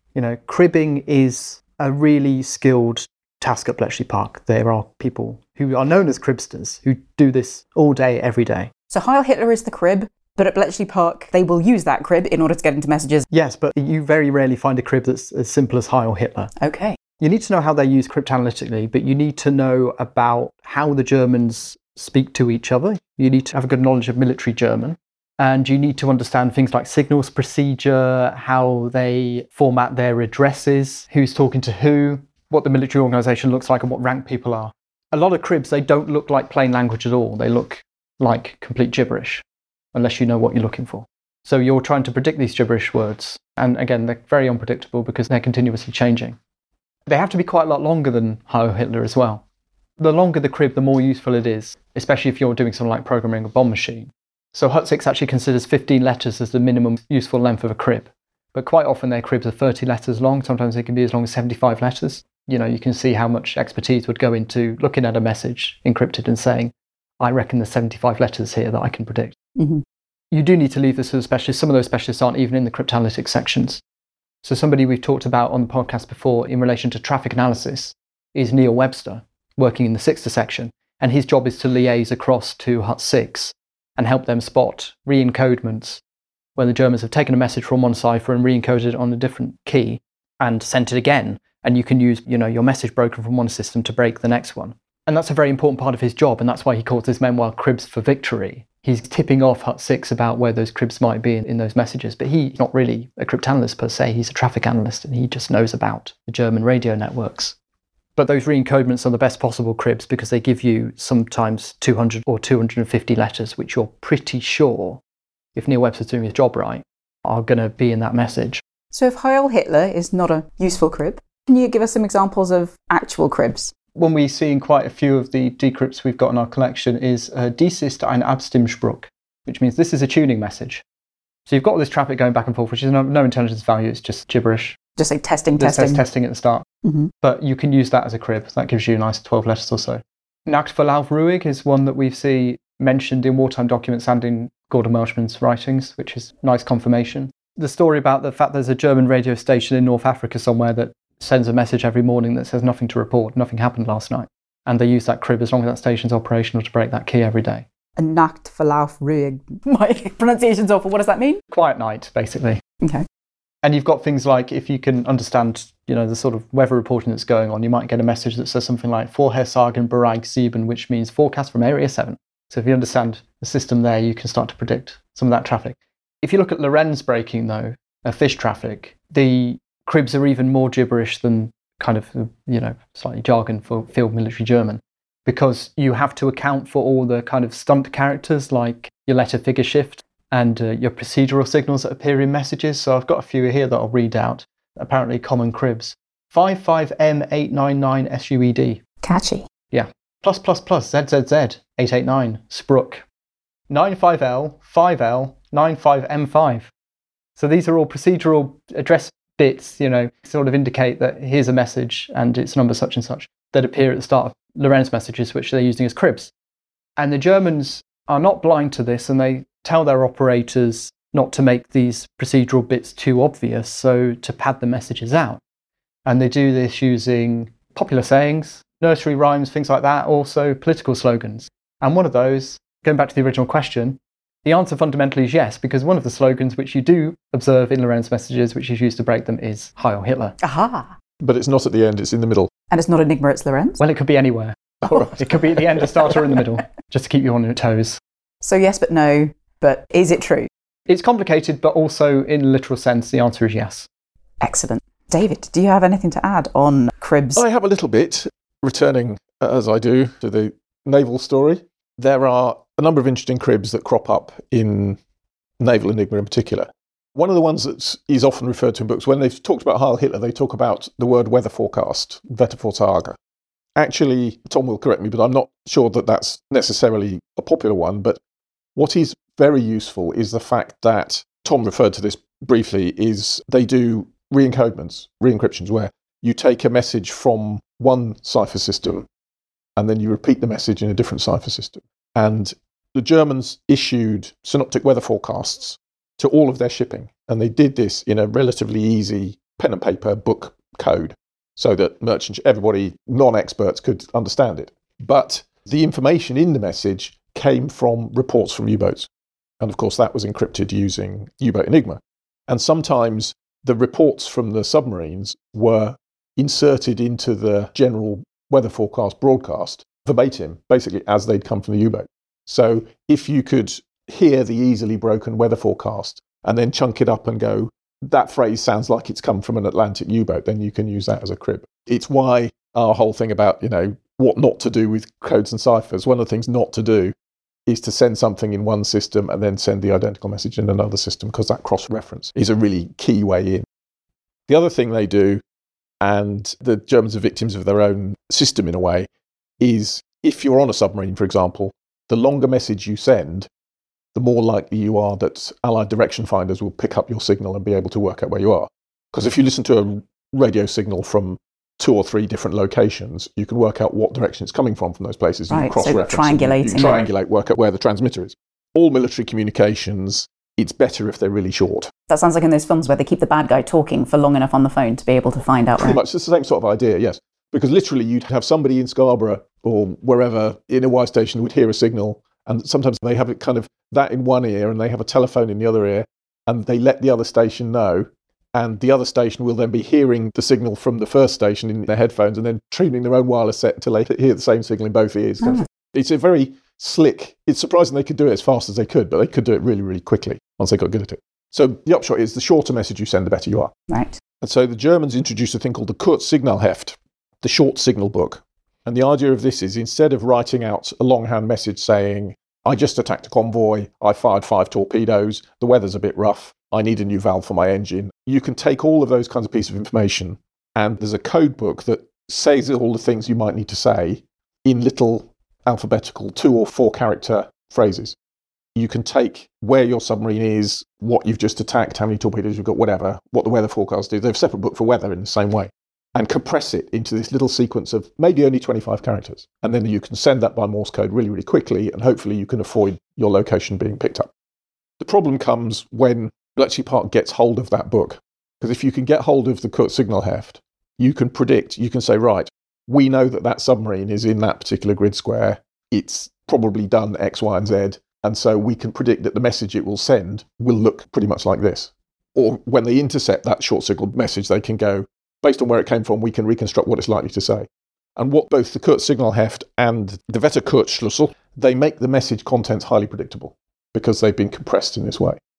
Cribbing is a really skilled task at Bletchley Park. There are people who are known as cribsters who do this all day, every day. So Heil Hitler is the crib, but at Bletchley Park, they will use that crib in order to get into messages. Yes, but you very rarely find a crib that's as simple as Heil Hitler. Okay. You need to know how they're used cryptanalytically, but you need to know about how the Germans speak to each other. You need to have a good knowledge of military German. And you need to understand things like signals procedure, how they format their addresses, who's talking to who, what the military organisation looks like and what rank people are. A lot of cribs, they don't look like plain language at all. They look like complete gibberish, unless you know what you're looking for. So you're trying to predict these gibberish words. And again, they're very unpredictable because they're continuously changing. They have to be quite a lot longer than Heil Hitler as well. The longer the crib, the more useful it is, especially if you're doing something like programming a bomb machine. So Hut6 actually considers 15 letters as the minimum useful length of a crib. But quite often their cribs are 30 letters long. Sometimes they can be as long as 75 letters. You can see how much expertise would go into looking at a message encrypted and saying, I reckon there's 75 letters here that I can predict. Mm-hmm. You do need to leave this to the specialists. Some of those specialists aren't even in the cryptanalytics sections. So somebody we've talked about on the podcast before in relation to traffic analysis is Neil Webster, working in the Sixter section. And his job is to liaise across to Hut6 and help them spot re-encodements when the Germans have taken a message from one cipher and re-encoded it on a different key and sent it again. And you can use, your message broken from one system to break the next one. And that's a very important part of his job. And that's why he calls his memoir Cribs for Victory. He's tipping off Hut6 about where those cribs might be in those messages. But he's not really a cryptanalyst per se. He's a traffic analyst and he just knows about the German radio networks. But those re-encodements are the best possible cribs because they give you sometimes 200 or 250 letters, which you're pretty sure, if Neil Webster's doing his job right, are going to be in that message. So if Heil Hitler is not a useful crib, can you give us some examples of actual cribs? One we see in quite a few of the decrypts we've got in our collection is Dies ist ein Abstimmspruch, which means this is a tuning message. So you've got this traffic going back and forth, which is no intelligence value, it's just gibberish. Just like testing. It says testing at the start. Mm-hmm. But you can use that as a crib. That gives you a nice 12 letters or so. Nachtverlauf ruhig is one that we see mentioned in wartime documents and in Gordon Welshman's writings, which is nice confirmation. The story about the fact there's a German radio station in North Africa somewhere that sends a message every morning that says nothing to report, nothing happened last night. And they use that crib as long as that station's operational to break that key every day. A Nachtverlauf ruhig. My pronunciation's awful. What does that mean? Quiet night, basically. Okay. And you've got things like, if you can understand, the sort of weather reporting that's going on, you might get a message that says something like Vorhersagenbereich 7, which means forecast from area 7. So if you understand the system there, you can start to predict some of that traffic. If you look at Lorenz braking, though, fish traffic, the cribs are even more gibberish than kind of, slightly jargon for field military German, because you have to account for all the kind of stunt characters like your letter figure shift and your procedural signals that appear in messages. So I've got a few here that I'll read out, apparently common cribs. 55M899SUED. Catchy. Yeah. +++ZZZ 889 Spruck. 95L 5L 95M5. So these are all procedural address bits, sort of indicate that here's a message and it's number such and such that appear at the start of Lorenz messages, which they're using as cribs. And the Germans are not blind to this, and they tell their operators not to make these procedural bits too obvious, so to pad the messages out. And they do this using popular sayings, nursery rhymes, things like that, also political slogans. And one of those, going back to the original question, the answer fundamentally is yes, because one of the slogans which you do observe in Lorenz messages, which is used to break them, is Heil Hitler. Aha! But it's not at the end, it's in the middle. And it's not Enigma, it's Lorenz? Well, it could be anywhere. All right. It could be at the end, the start, or in the middle, just to keep you on your toes. So yes, but no, but is it true? It's complicated, but also in a literal sense, the answer is yes. Excellent. David, do you have anything to add on cribs? I have a little bit, returning, as I do, to the naval story. There are a number of interesting cribs that crop up in Naval Enigma in particular. One of the ones that is often referred to in books, when they've talked about Heil Hitler, they talk about the word weather forecast, Wettervorhersage. Actually, Tom will correct me, but I'm not sure that that's necessarily a popular one. But what is very useful is the fact that, Tom referred to this briefly, is they do re-encryptions, where you take a message from one cipher system and then you repeat the message in a different cipher system. And the Germans issued synoptic weather forecasts to all of their shipping. And they did this in a relatively easy pen and paper book code so that merchants, everybody, non-experts could understand it. But the information in the message came from reports from U-boats. And of course, that was encrypted using U-boat Enigma. And sometimes the reports from the submarines were inserted into the general weather forecast broadcast verbatim, basically as they'd come from the U-boat. So if you could hear the easily broken weather forecast and then chunk it up and go, that phrase sounds like it's come from an Atlantic U-boat, then you can use that as a crib. It's why our whole thing about, what not to do with codes and ciphers, one of the things not to do is to send something in one system and then send the identical message in another system, because that cross-reference is a really key way in. The other thing they do, and the Germans are victims of their own system in a way, is if you're on a submarine, for example, the longer message you send, the more likely you are that Allied direction finders will pick up your signal and be able to work out where you are. Because if you listen to a radio signal from 2 or 3 different locations, you can work out what direction it's coming from those places. Right, you can cross-reference. so triangulating. You triangulate, work out where the transmitter is. All military communications, it's better if they're really short. That sounds like in those films where they keep the bad guy talking for long enough on the phone to be able to find out. Pretty much, it's the same sort of idea, yes. Because literally you'd have somebody in Scarborough or wherever in a Y station would hear a signal, and sometimes they have it kind of that in one ear and they have a telephone in the other ear, and they let the other station know, and the other station will then be hearing the signal from the first station in their headphones and then tuning their own wireless set until they hear the same signal in both ears. Oh. It's a very slick, it's surprising they could do it as fast as they could, but they could do it really, really quickly once they got good at it. So the upshot is the shorter message you send, the better you are. Right. And so the Germans introduced a thing called the Kurzsignalheft, the short signal book. And the idea of this is instead of writing out a longhand message saying, I just attacked a convoy, I fired 5 torpedoes, the weather's a bit rough, I need a new valve for my engine, you can take all of those kinds of pieces of information, and there's a code book that says all the things you might need to say in little alphabetical 2 or 4 character phrases. You can take where your submarine is, what you've just attacked, how many torpedoes you've got, whatever, what the weather forecast is. They have a separate book for weather in the same way, and compress it into this little sequence of maybe only 25 characters. And then you can send that by Morse code really, really quickly, and hopefully you can avoid your location being picked up. The problem comes when Bletchley Park gets hold of that book, because if you can get hold of the Kurzsignalheft, you can predict, you can say, right, we know that that submarine is in that particular grid square, it's probably done X, Y, and Z, and so we can predict that the message it will send will look pretty much like this. Or when they intercept that short signal message, they can go, based on where it came from, we can reconstruct what it's likely to say. And what both the Kurzsignalheft and the Wetterkurzschlüssel, they make the message contents highly predictable because they've been compressed in this way.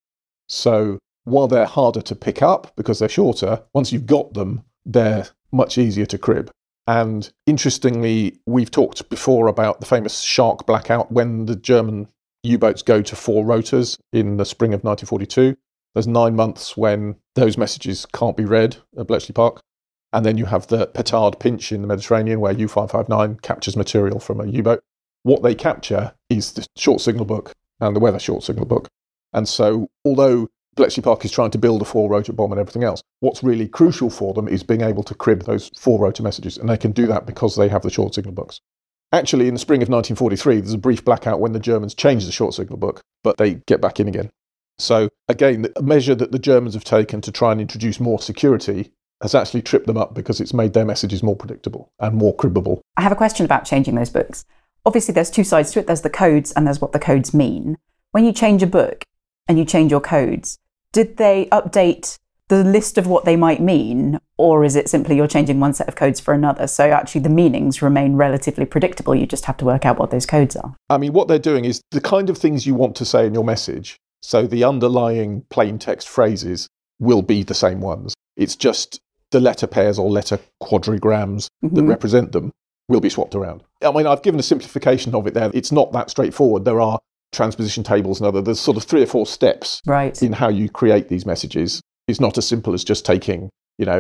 So while they're harder to pick up because they're shorter, once you've got them, they're much easier to crib. And interestingly, we've talked before about the famous shark blackout when the German U-boats go to 4 rotors in the spring of 1942. There's 9 months when those messages can't be read at Bletchley Park. And then you have the petard pinch in the Mediterranean where U-559 captures material from a U-boat. What they capture is the short signal book and the weather short signal book. And so although Bletchley Park is trying to build a 4-rotor bomb and everything else, what's really crucial for them is being able to crib those 4-rotor messages. And they can do that because they have the short signal books. Actually, in the spring of 1943, there's a brief blackout when the Germans change the short signal book, but they get back in again. So again, a measure that the Germans have taken to try and introduce more security has actually tripped them up because it's made their messages more predictable and more cribbable. I have a question about changing those books. Obviously, there's 2 sides to it. There's the codes and there's what the codes mean. When you change a book and you change your codes, did they update the list of what they might mean, or is it simply you're changing one set of codes for another? So actually the meanings remain relatively predictable. You just have to work out what those codes are. I mean, what they're doing is the kind of things you want to say in your message. So the underlying plain text phrases will be the same ones. It's just the letter pairs or letter quadrigrams that represent them will be swapped around. I mean, I've given a simplification of it there. It's not that straightforward. There are transposition tables and there's sort of 3 or 4 steps in how you create these messages. It's not as simple as just taking,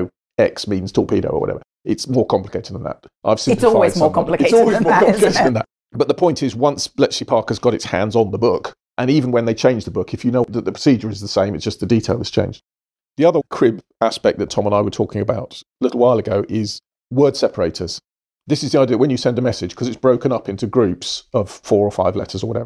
X means torpedo or whatever. It's more complicated than that. It's always more complicated than that. But the point is, once Bletchley Park has got its hands on the book, and even when they change the book, if you know that the procedure is the same, it's just the detail has changed. The other crib aspect that Tom and I were talking about a little while ago is word separators. This is the idea when you send a message, because it's broken up into groups of 4 or 5 letters or whatever,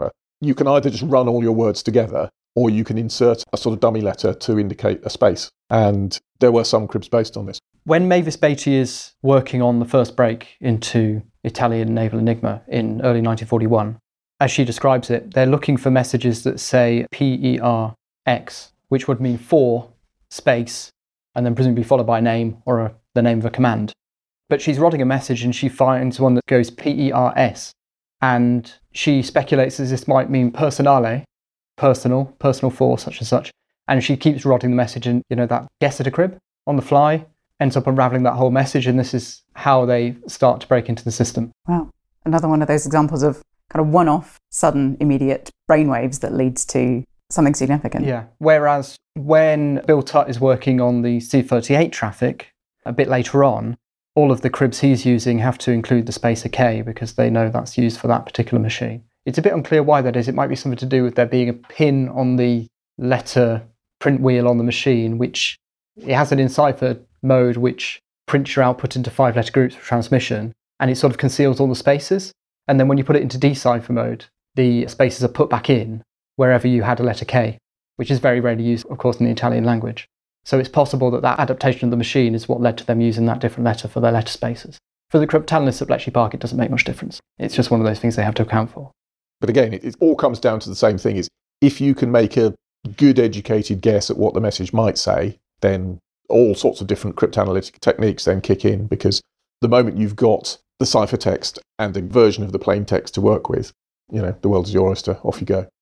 you can either just run all your words together, or you can insert a sort of dummy letter to indicate a space. And there were some cribs based on this. When Mavis Beatty is working on the first break into Italian Naval Enigma in early 1941, as she describes it, they're looking for messages that say PERX, which would mean for, space, and then presumably followed by a name or the name of a command. But she's writing a message and she finds one that goes PERS. And she speculates that this might mean personale, personal for such and such. And she keeps writing the message, and that guess at a crib on the fly ends up unraveling that whole message. And this is how they start to break into the system. Wow. Another one of those examples of kind of one-off, sudden, immediate brainwaves that leads to something significant. Yeah. Whereas when Bill Tutt is working on the C-38 traffic a bit later on, all of the cribs he's using have to include the spacer K because they know that's used for that particular machine. It's a bit unclear why that is. It might be something to do with there being a pin on the letter print wheel on the machine, which it has an in cipher mode which prints your output into 5-letter groups for transmission, and it sort of conceals all the spaces. And then when you put it into decipher mode, the spaces are put back in wherever you had a letter K, which is very rarely used, of course, in the Italian language. So it's possible that adaptation of the machine is what led to them using that different letter for their letter spaces. For the cryptanalysts at Bletchley Park, it doesn't make much difference. It's just one of those things they have to account for. But again, it all comes down to the same thing, is if you can make a good educated guess at what the message might say, then all sorts of different cryptanalytic techniques then kick in, because the moment you've got the ciphertext and a version of the plain text to work with, the world's your oyster, off you go.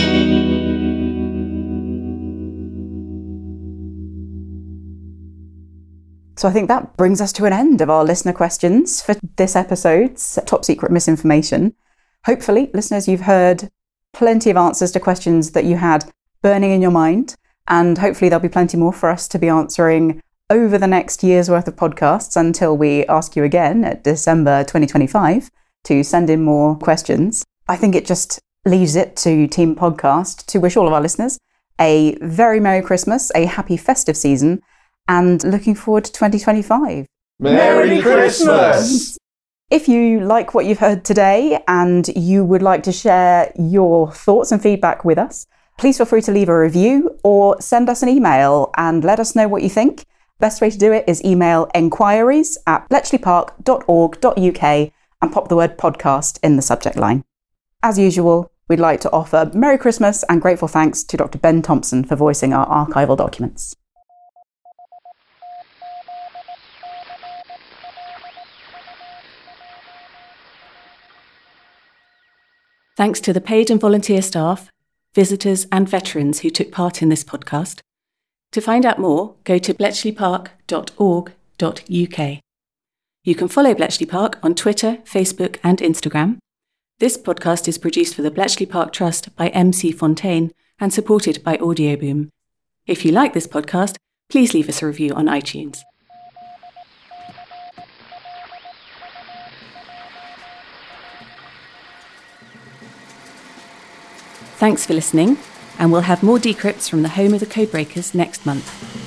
So I think that brings us to an end of our listener questions for this episode's Top Secret Misinformation. Hopefully, listeners, you've heard plenty of answers to questions that you had burning in your mind, and hopefully there'll be plenty more for us to be answering over the next year's worth of podcasts until we ask you again at December 2025 to send in more questions. I think it just leaves it to Team Podcast to wish all of our listeners a very Merry Christmas, a happy festive season, and looking forward to 2025. Merry Christmas! If you like what you've heard today and you would like to share your thoughts and feedback with us, please feel free to leave a review or send us an email and let us know what you think. Best way to do it is email enquiries@bletchleypark.org.uk and pop the word podcast in the subject line. As usual, we'd like to offer Merry Christmas and grateful thanks to Dr. Ben Thompson for voicing our archival documents. Thanks to the paid and volunteer staff, visitors and veterans who took part in this podcast. To find out more, go to bletchleypark.org.uk. You can follow Bletchley Park on Twitter, Facebook and Instagram. This podcast is produced for the Bletchley Park Trust by MC Fontaine and supported by Audioboom. If you like this podcast, please leave us a review on iTunes. Thanks for listening, and we'll have more decrypts from the home of the Codebreakers next month.